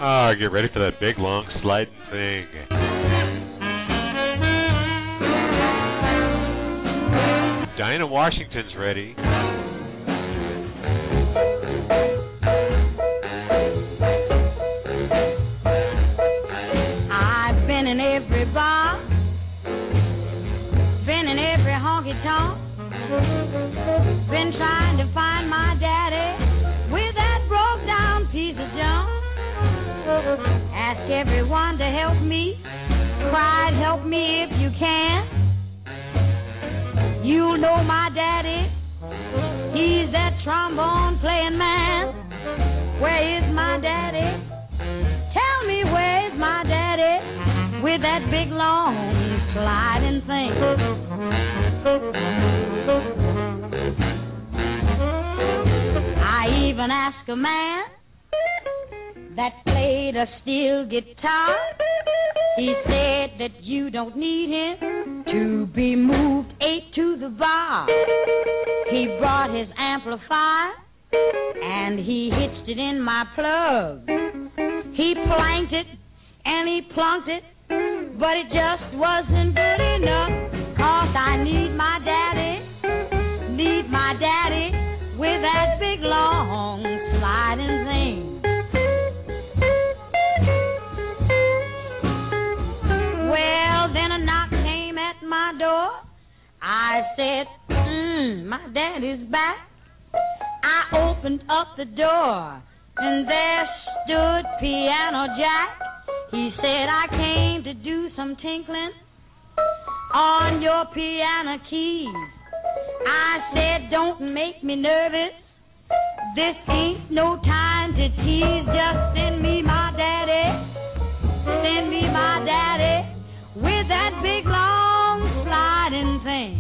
Oh, get ready for that big, long, sliding thing. Dinah Washington's ready. I've been in every bar, been in every honky-tonk, been trying to find my daddy with that broke-down piece of junk. Ask everyone to help me, cried help me if you can. You know my daddy, he's that trombone-playing man. Where is my daddy? Tell me where's my daddy with that big, long, sliding thing. I even asked a man that played a steel guitar. He said that you don't need him to be moved 8 to the bar. He brought his amplifier and he hitched it in my plug. He planked it and he plunked it, but it just wasn't good enough. 'Cause I need my daddy with that big, long, sliding thing. Well, then a knock came at my door. I said, my daddy's back. I opened up the door, and there stood Piano Jack. He said, I came to do some tinkling on your piano keys. I said, don't make me nervous. This ain't no time to tease. Just send me my daddy. Send me my daddy with that big, long, sliding thing.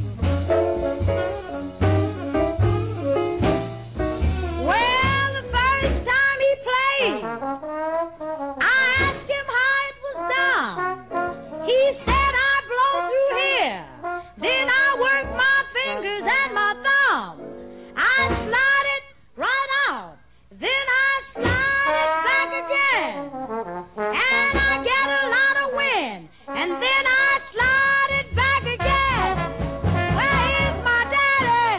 Well, the first time he played, I asked him how it was done. He said, I blow through here, then I work my fingers and my thumb. I slide it right out, then I slide it back again, and I get a lot of wind, and then I slide it back again. Where is my daddy?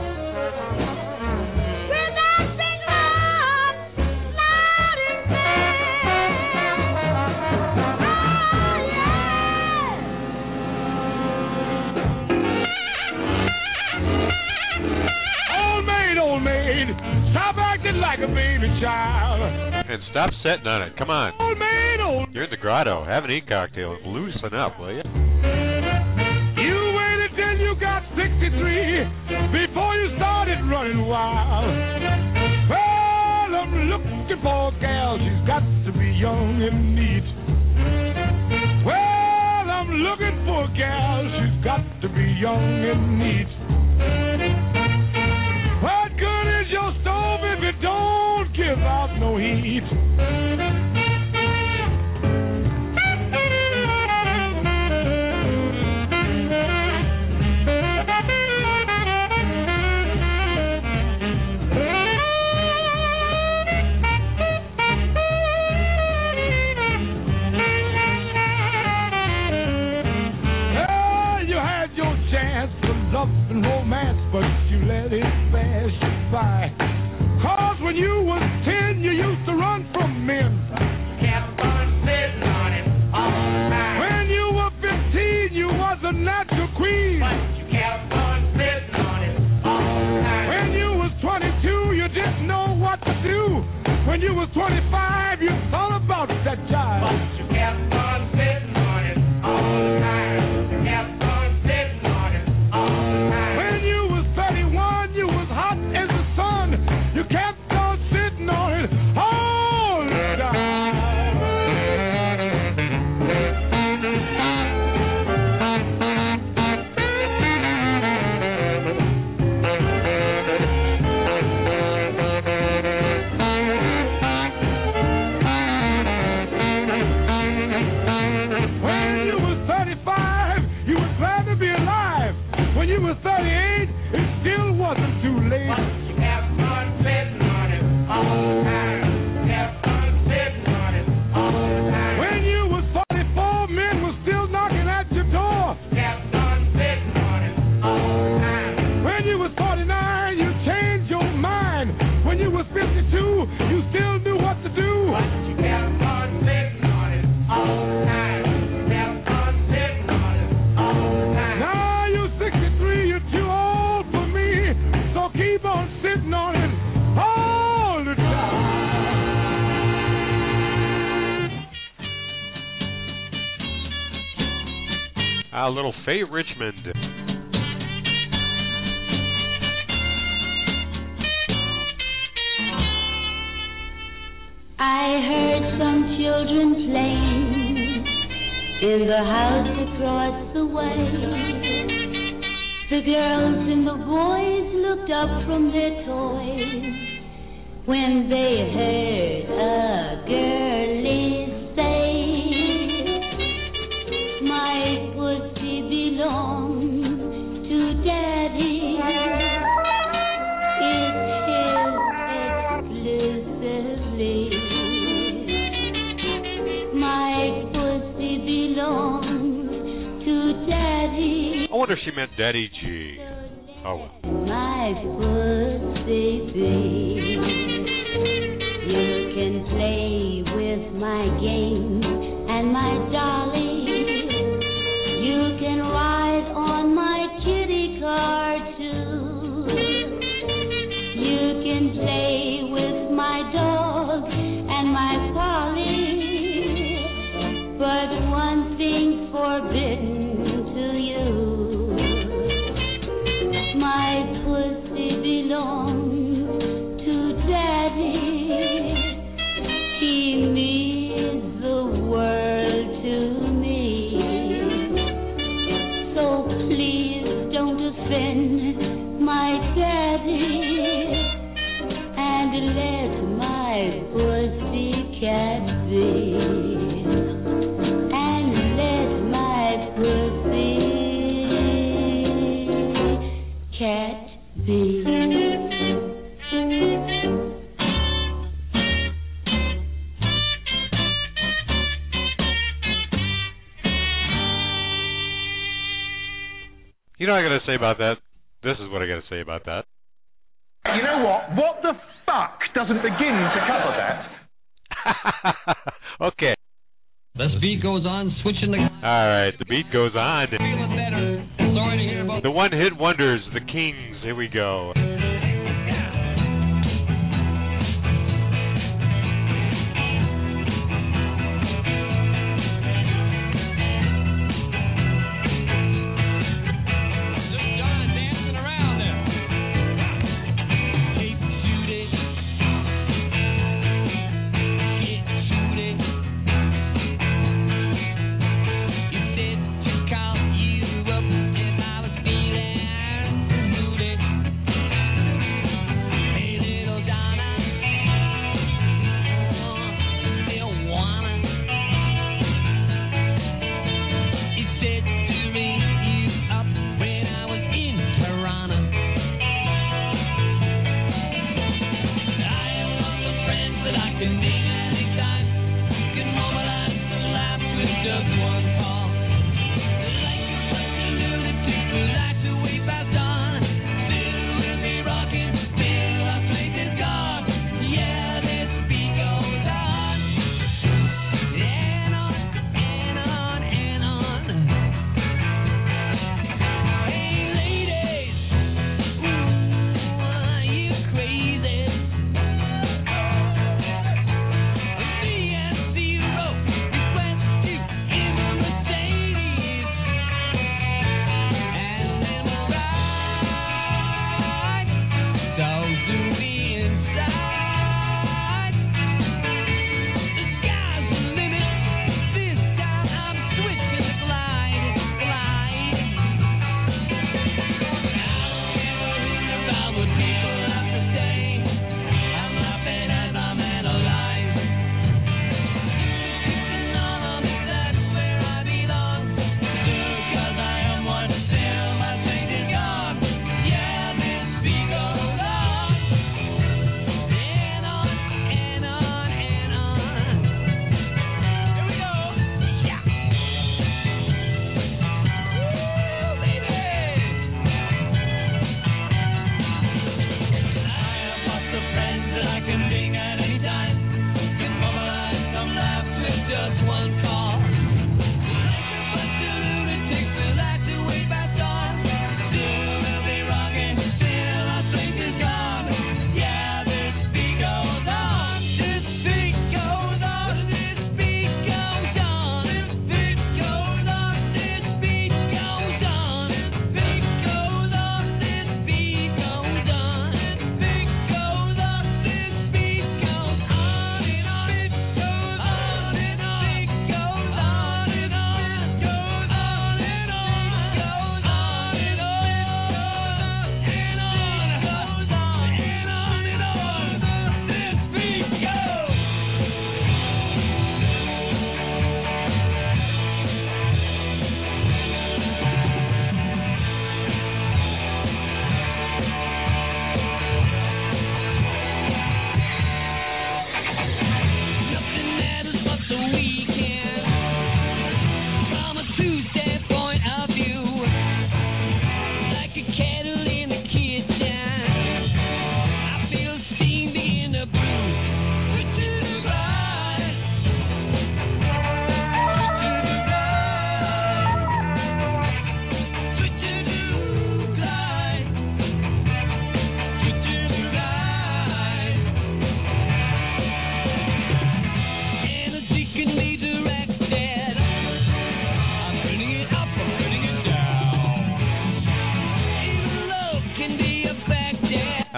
With that big long sliding thing. Old maid, stop acting like a baby child. And stop sitting on it. Come on. Old maid, You're in the grotto. Have an e-cocktail. Loosen up, will you? you waited till you got 63 before you started running wild. Well, I'm looking for a gal. She's got to be young and neat. Well, I'm looking for a gal. She's got to be young and neat. What good is your stove if it don't give out no heat? Well, you had your chance for love and romance, but you let it pass you by. 'Cause when you was 10, you used to run from men. Kept on sitting on it all the time. When you were 15, you was a natural queen. But you kept on sitting on it all the time. When you was 22, you didn't know what to do. When you was 25, you thought about that jive. But you kept on sitting on it all the time. You kept on sitting on it all the time. When you was 31, you was hot as the sun. You kept on sitting on it all the time. A little Faye Richmond. I heard some children playing in the house across the way. The girls and the boys looked up from their toys when they heard a girlie say, my pussy belongs to Daddy. It's his exclusively. My pussy belongs to Daddy. I wonder if she meant Daddy G. Oh, well. My pussy bee. You can play with my game and my dolly. You can ride on my kitty car too. You can play with my dog and my Polly. But one thing's forbidden to you. My pussy belongs to Daddy. He means the world to me. So please don't offend my Daddy. And let my pussycat be. And let my pussycat be. You know what I got to say about that? This is what I got to say about that. You know what? What the fuck doesn't begin to cover that? Okay. This beat goes on, switching the... All right, the beat goes on. The one-hit wonders, the Kings. Here we go.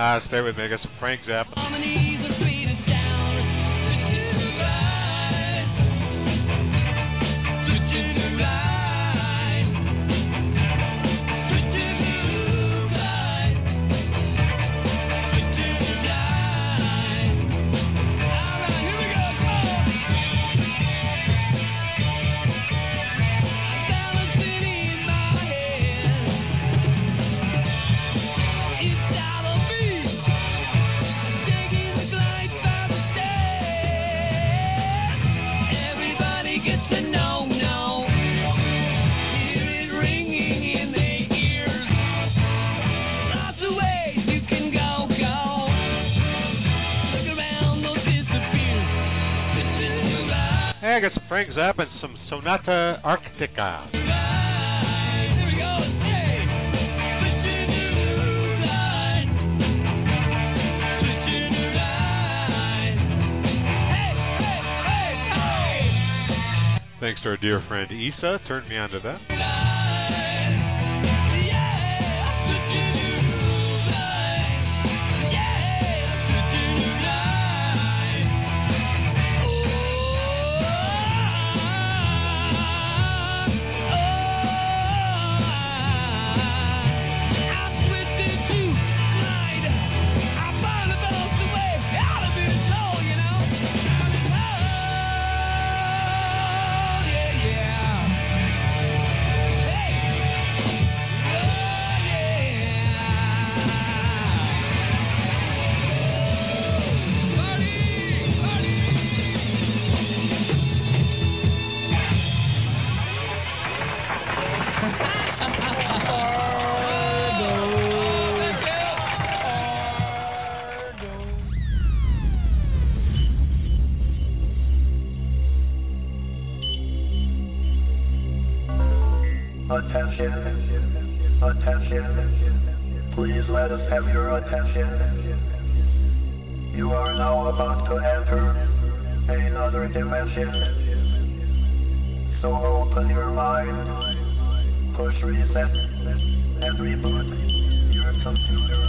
Stay with me. I got some Frank Zappa. I got some Frank Zappa and some Sonata Arctica. Thanks to our dear friend Issa, turned me on to that. Attention, please let us have your attention. You are now about to enter another dimension. So open your mind, push reset, and reboot your computer.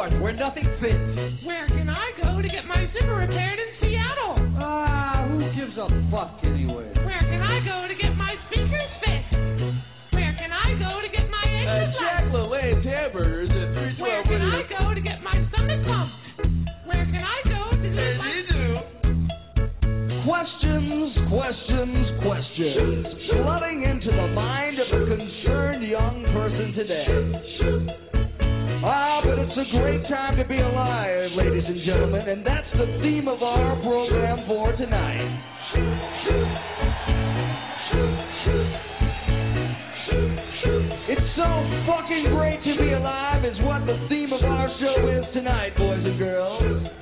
North, where nothing fits. Where can I go to get my zipper repaired in Seattle? Who gives a fuck anyway? Where can I go to get my speakers fixed? Where can I go to get my engine Jack LaLanne's Hamburgers at 312. Where can I go to get my stomach pumped? Where can I go to do my... Questions flooding into the mind of a concerned young person today. But it's a great time to be alive, ladies and gentlemen, and that's the theme of our program for tonight. It's so fucking great to be alive is what the theme of our show is tonight, boys and girls.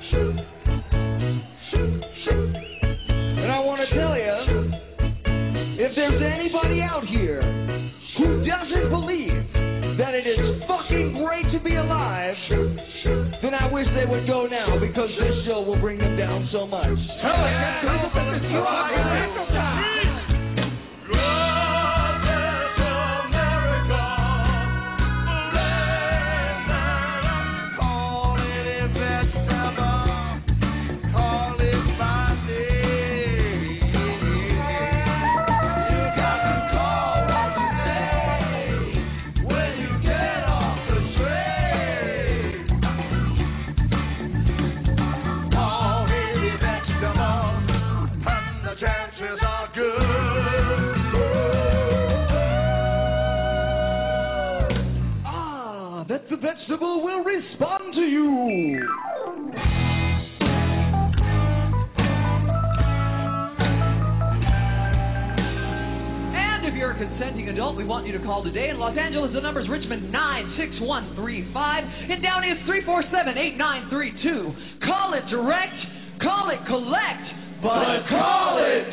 And I want to tell you, if there's anybody out here who doesn't believe that it is fucking great to be alive, then I wish they would go now, because this show will bring them down so much. The vegetable will respond to you. And if you're a consenting adult, we want you to call today. In Los Angeles, the number's Richmond 96135. In Downey, it's 347-8932. Call it direct, call it collect, but call it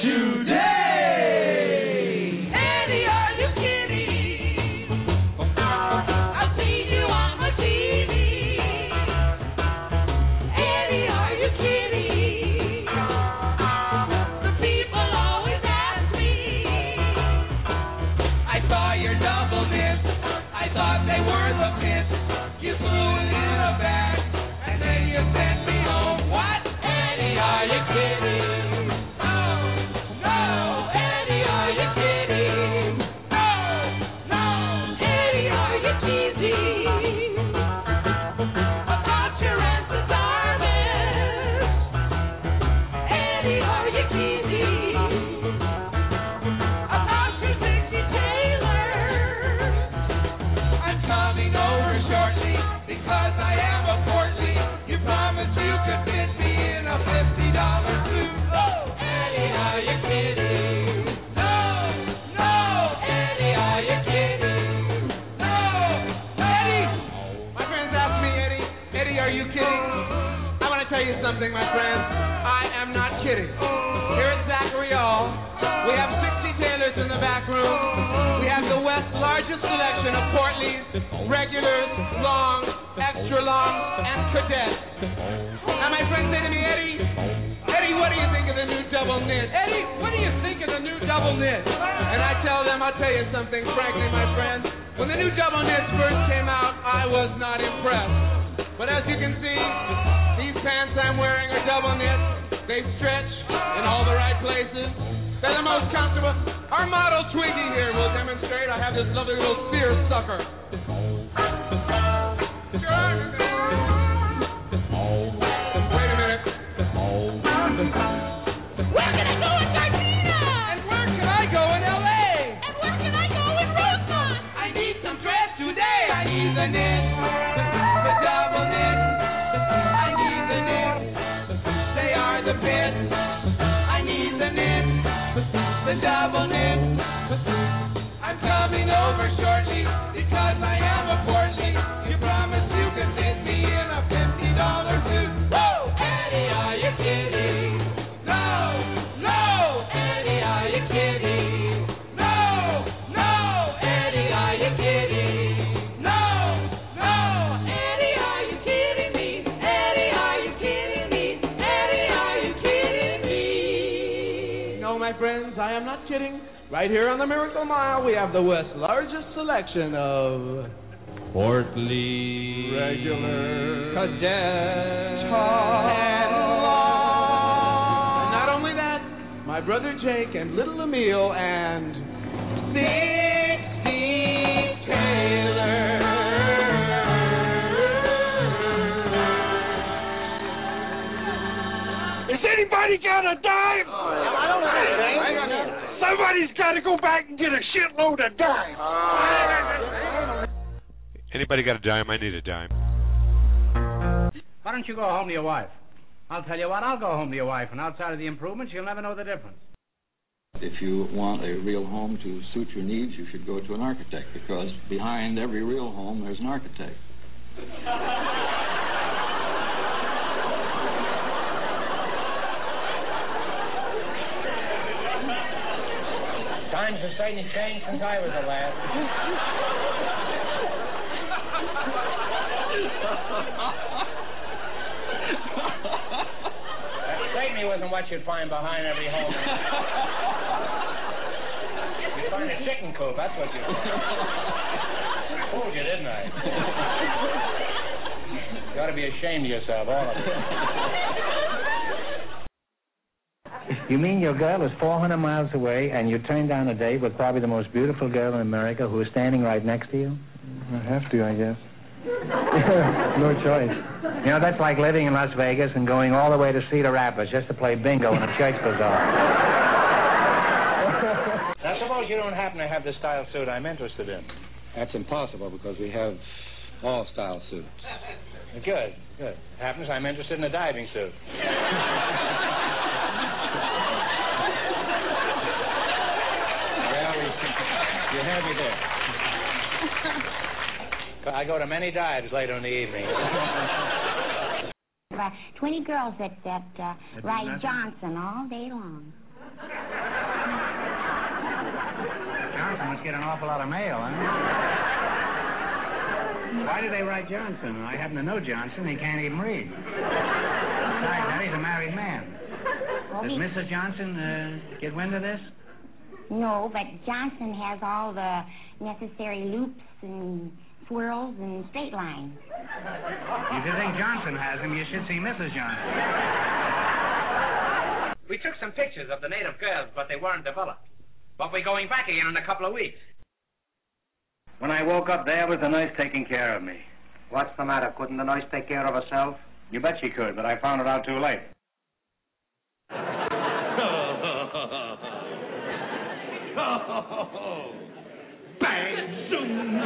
today. Eddie, are you kidding? I've seen you on my TV. Eddie, are you kidding? The people always ask me. I saw your double miss. I thought they were the pits. You flew it in a bag, and then you sent me home. What? Eddie, are you kidding? No, Eddie, are you kidding? No, Eddie, are you teasing? I thought your answers are missed. Eddie, are you teasing? I thought you 60 tailors. I'm coming over shortly because I am a portly. You promised you could fit me in a $50 suit. Eddie, are you kidding? No, Eddie, are you kidding? No, Eddie! My friends ask me, Eddie, are you kidding? I want to tell you something, my friends. I am not kidding. Here at Zachary Hall, we have 60 tailors in the back room. We have the West's largest selection of Portleys, regulars, long, extra long, and cadets. Now my friends say to me, Eddie, what do you think of the new double knit? Eddie, what do you think of the new double knit? And I tell them, I'll tell you something, frankly, my friends. When the new double knits first came out, I was not impressed. But as you can see, these pants I'm wearing are double knit. They stretch in all the right places. They're the most comfortable. Our model Twiggy here will demonstrate. I have this lovely little spear sucker. Wait a minute. Where can I go in Gardena? And where can I go in L.A.? And where can I go in Rosemont? I need some dress today. I need the knit, the double knit. I need the knit. They are the bits. I need the knit, the double knit. I'm coming over shortly because I am a portly. You promised you could fit me in a $50 suit. Woo! Eddie, are you kidding? No, Eddie, are you kidding? No, Eddie, are you kidding? No, Eddie, are you kidding me? Eddie, are you kidding me? Eddie, are you kidding me? No, my friends, I am not kidding. Right here on the Miracle Mile, we have the West's largest selection of Portly regular Cadet and Long. And not only that, my brother Jake and little Emil and Dixie Taylor. Has anybody got a dime? I don't know anything. Somebody's got to go back and get a shitload of dimes. Anybody got a dime? I need a dime. Why don't you go home to your wife? I'll tell you what, I'll go home to your wife, and outside of the improvements, you'll never know the difference. If you want a real home to suit your needs, you should go to an architect, because behind every real home, there's an architect. Times have certainly changed since I was a lad. That certainly wasn't what you'd find behind every home. You'd find a chicken coop, that's what you'd find. I fooled you, didn't I? You ought to be ashamed of yourself, all of you. You mean your girl is 400 miles away, and you turned down a date with probably the most beautiful girl in America who is standing right next to you? I have to, I guess. No choice. You know, that's like living in Las Vegas and going all the way to Cedar Rapids just to play bingo in a church bazaar. Now, suppose you don't happen to have the style suit I'm interested in. That's impossible because we have all style suits. Good, good. Happens I'm interested in a diving suit. You have me there. I go to many dives later in the evening. About 20 girls that ride Johnson all day long. Johnson must get an awful lot of mail, huh? Why do they write Johnson? I happen to know Johnson. He can't even read. Besides that, he's a married man. Does Mrs. Johnson get wind of this? No, but Johnson has all the necessary loops and swirls and straight lines. If you think Johnson has him, you should see Mrs. Johnson. We took some pictures of the native girls, but they weren't developed. But we're going back again in a couple of weeks. When I woke up, there was the nurse taking care of me. What's the matter? Couldn't the nurse take care of herself? You bet she could, but I found it out too late. Bang, zoom.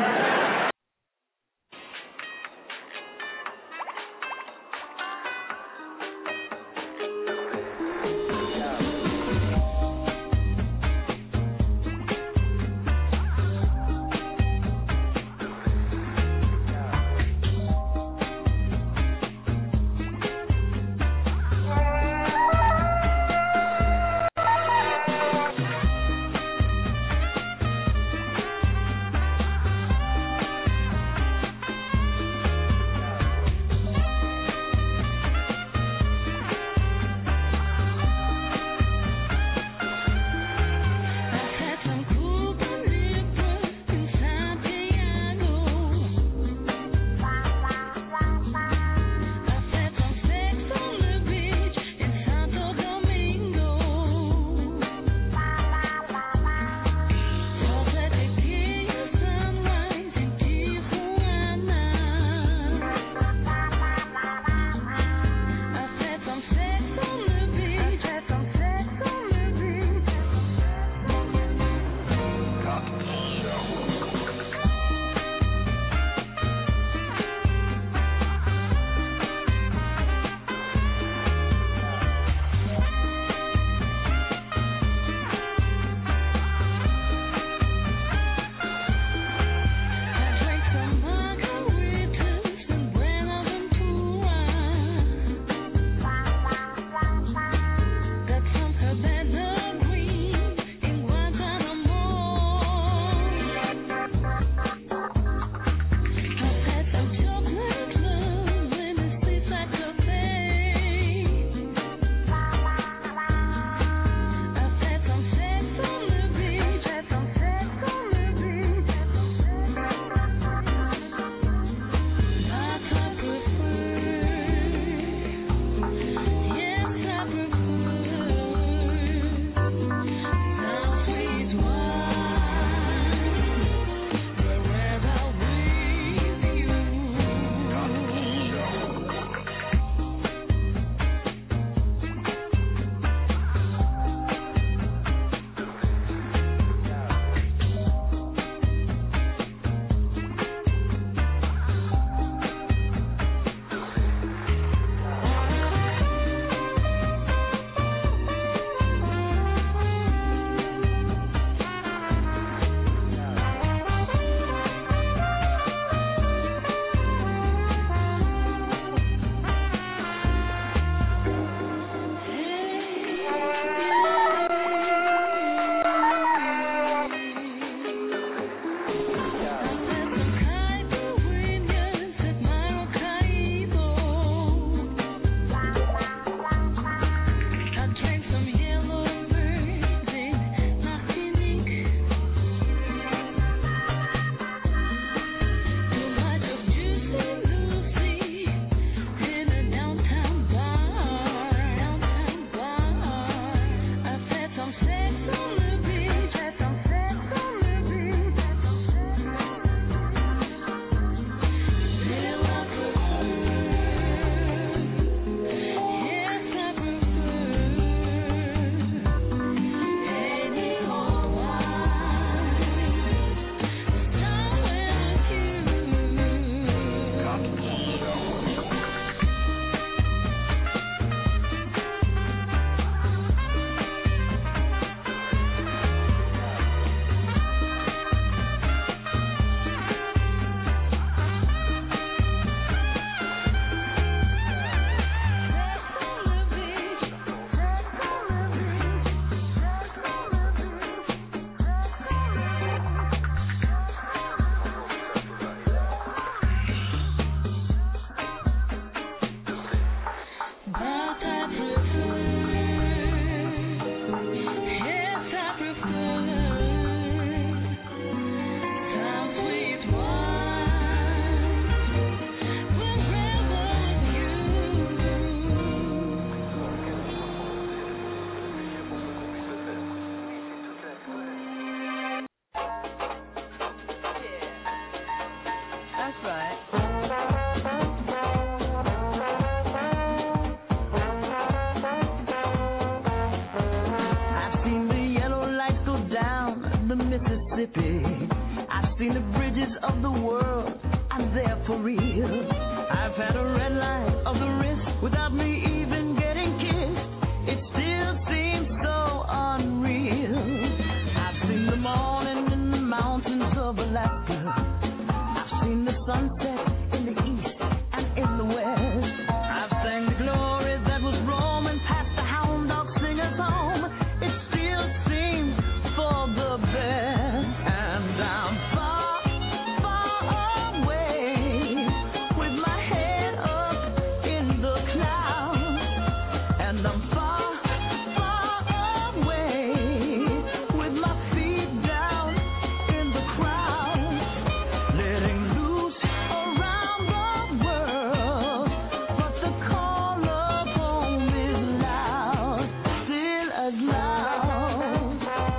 without me even getting kissed. It still seems so unreal. I've seen the morning in the mountains of Alaska. I've seen the sunset in the east and in the west. I've sang the glory that was roaming past the hound dog singer's home. It still seems for the best. And I'm far, far away with my head up in the clouds. And I'm far, far away with my feet down in the crowd, letting loose around the world. But the call of home is loud, still as loud.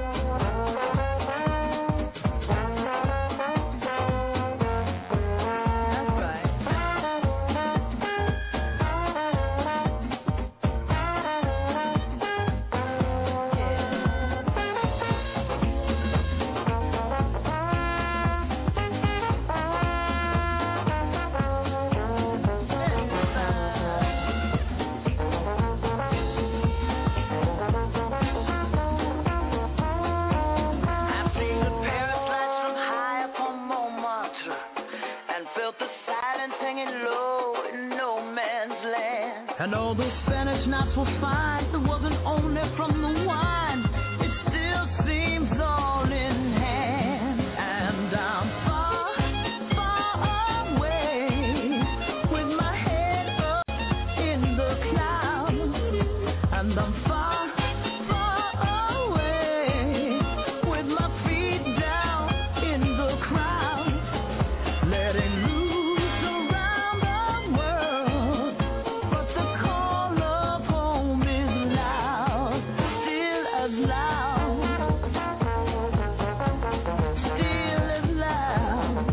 That's right. I've seen the Paris lights from high up on Montmartre and felt the silence hanging low in no man's land. And all those Spanish nights were fine. It wasn't only from the wine. It still seems all in hand. And I'm far, far away with my head up in the clouds. And I'm far, far away with my feet down in the crowd, letting loose around the world. But the call of home is loud, still as loud, still as loud.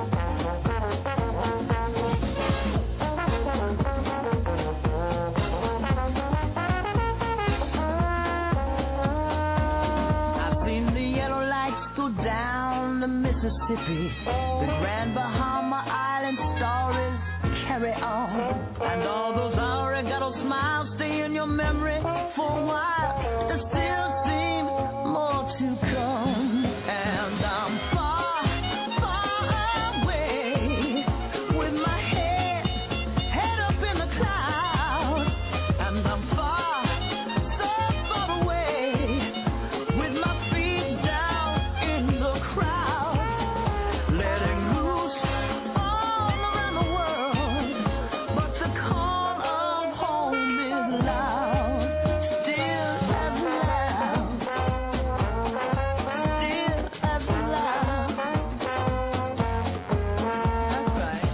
I've seen the yellow lights go down the Mississippi, the Grand Bahama Island stories carry on, and all those Arigato smiles stay in your memory for a while. There still seems more to come, and I'm far, far away with my head up in the clouds, and I'm far, so far away with my feet down in the crowd, letting loose all around the world. But the call of home is loud, still as loud, still as loud. That's right.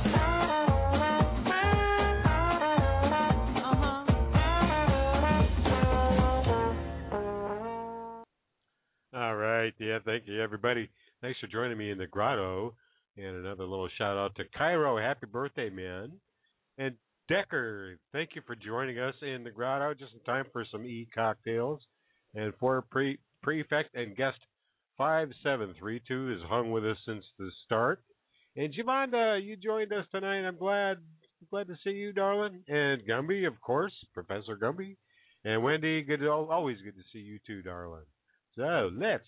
All right. Yeah, thank you, everybody. Thanks for joining me in the grotto. And another little shout out to Cairo. Happy birthday, man. And Decker, thank you for joining us in the grotto just in time for some cocktails. And for prefect and guest 5732 has hung with us since the start. And Javonda, you joined us tonight. I'm glad to see you, darling. And Gumby, of course, Professor Gumby. And Wendy, always good to see you too, darling. So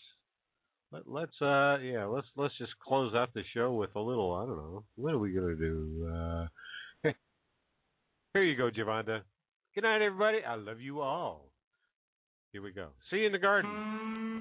let's just close out the show with a little, I don't know, what are we gonna do? Here you go, Javonda. Good night, everybody. I love you all. Here we go. See you in the garden.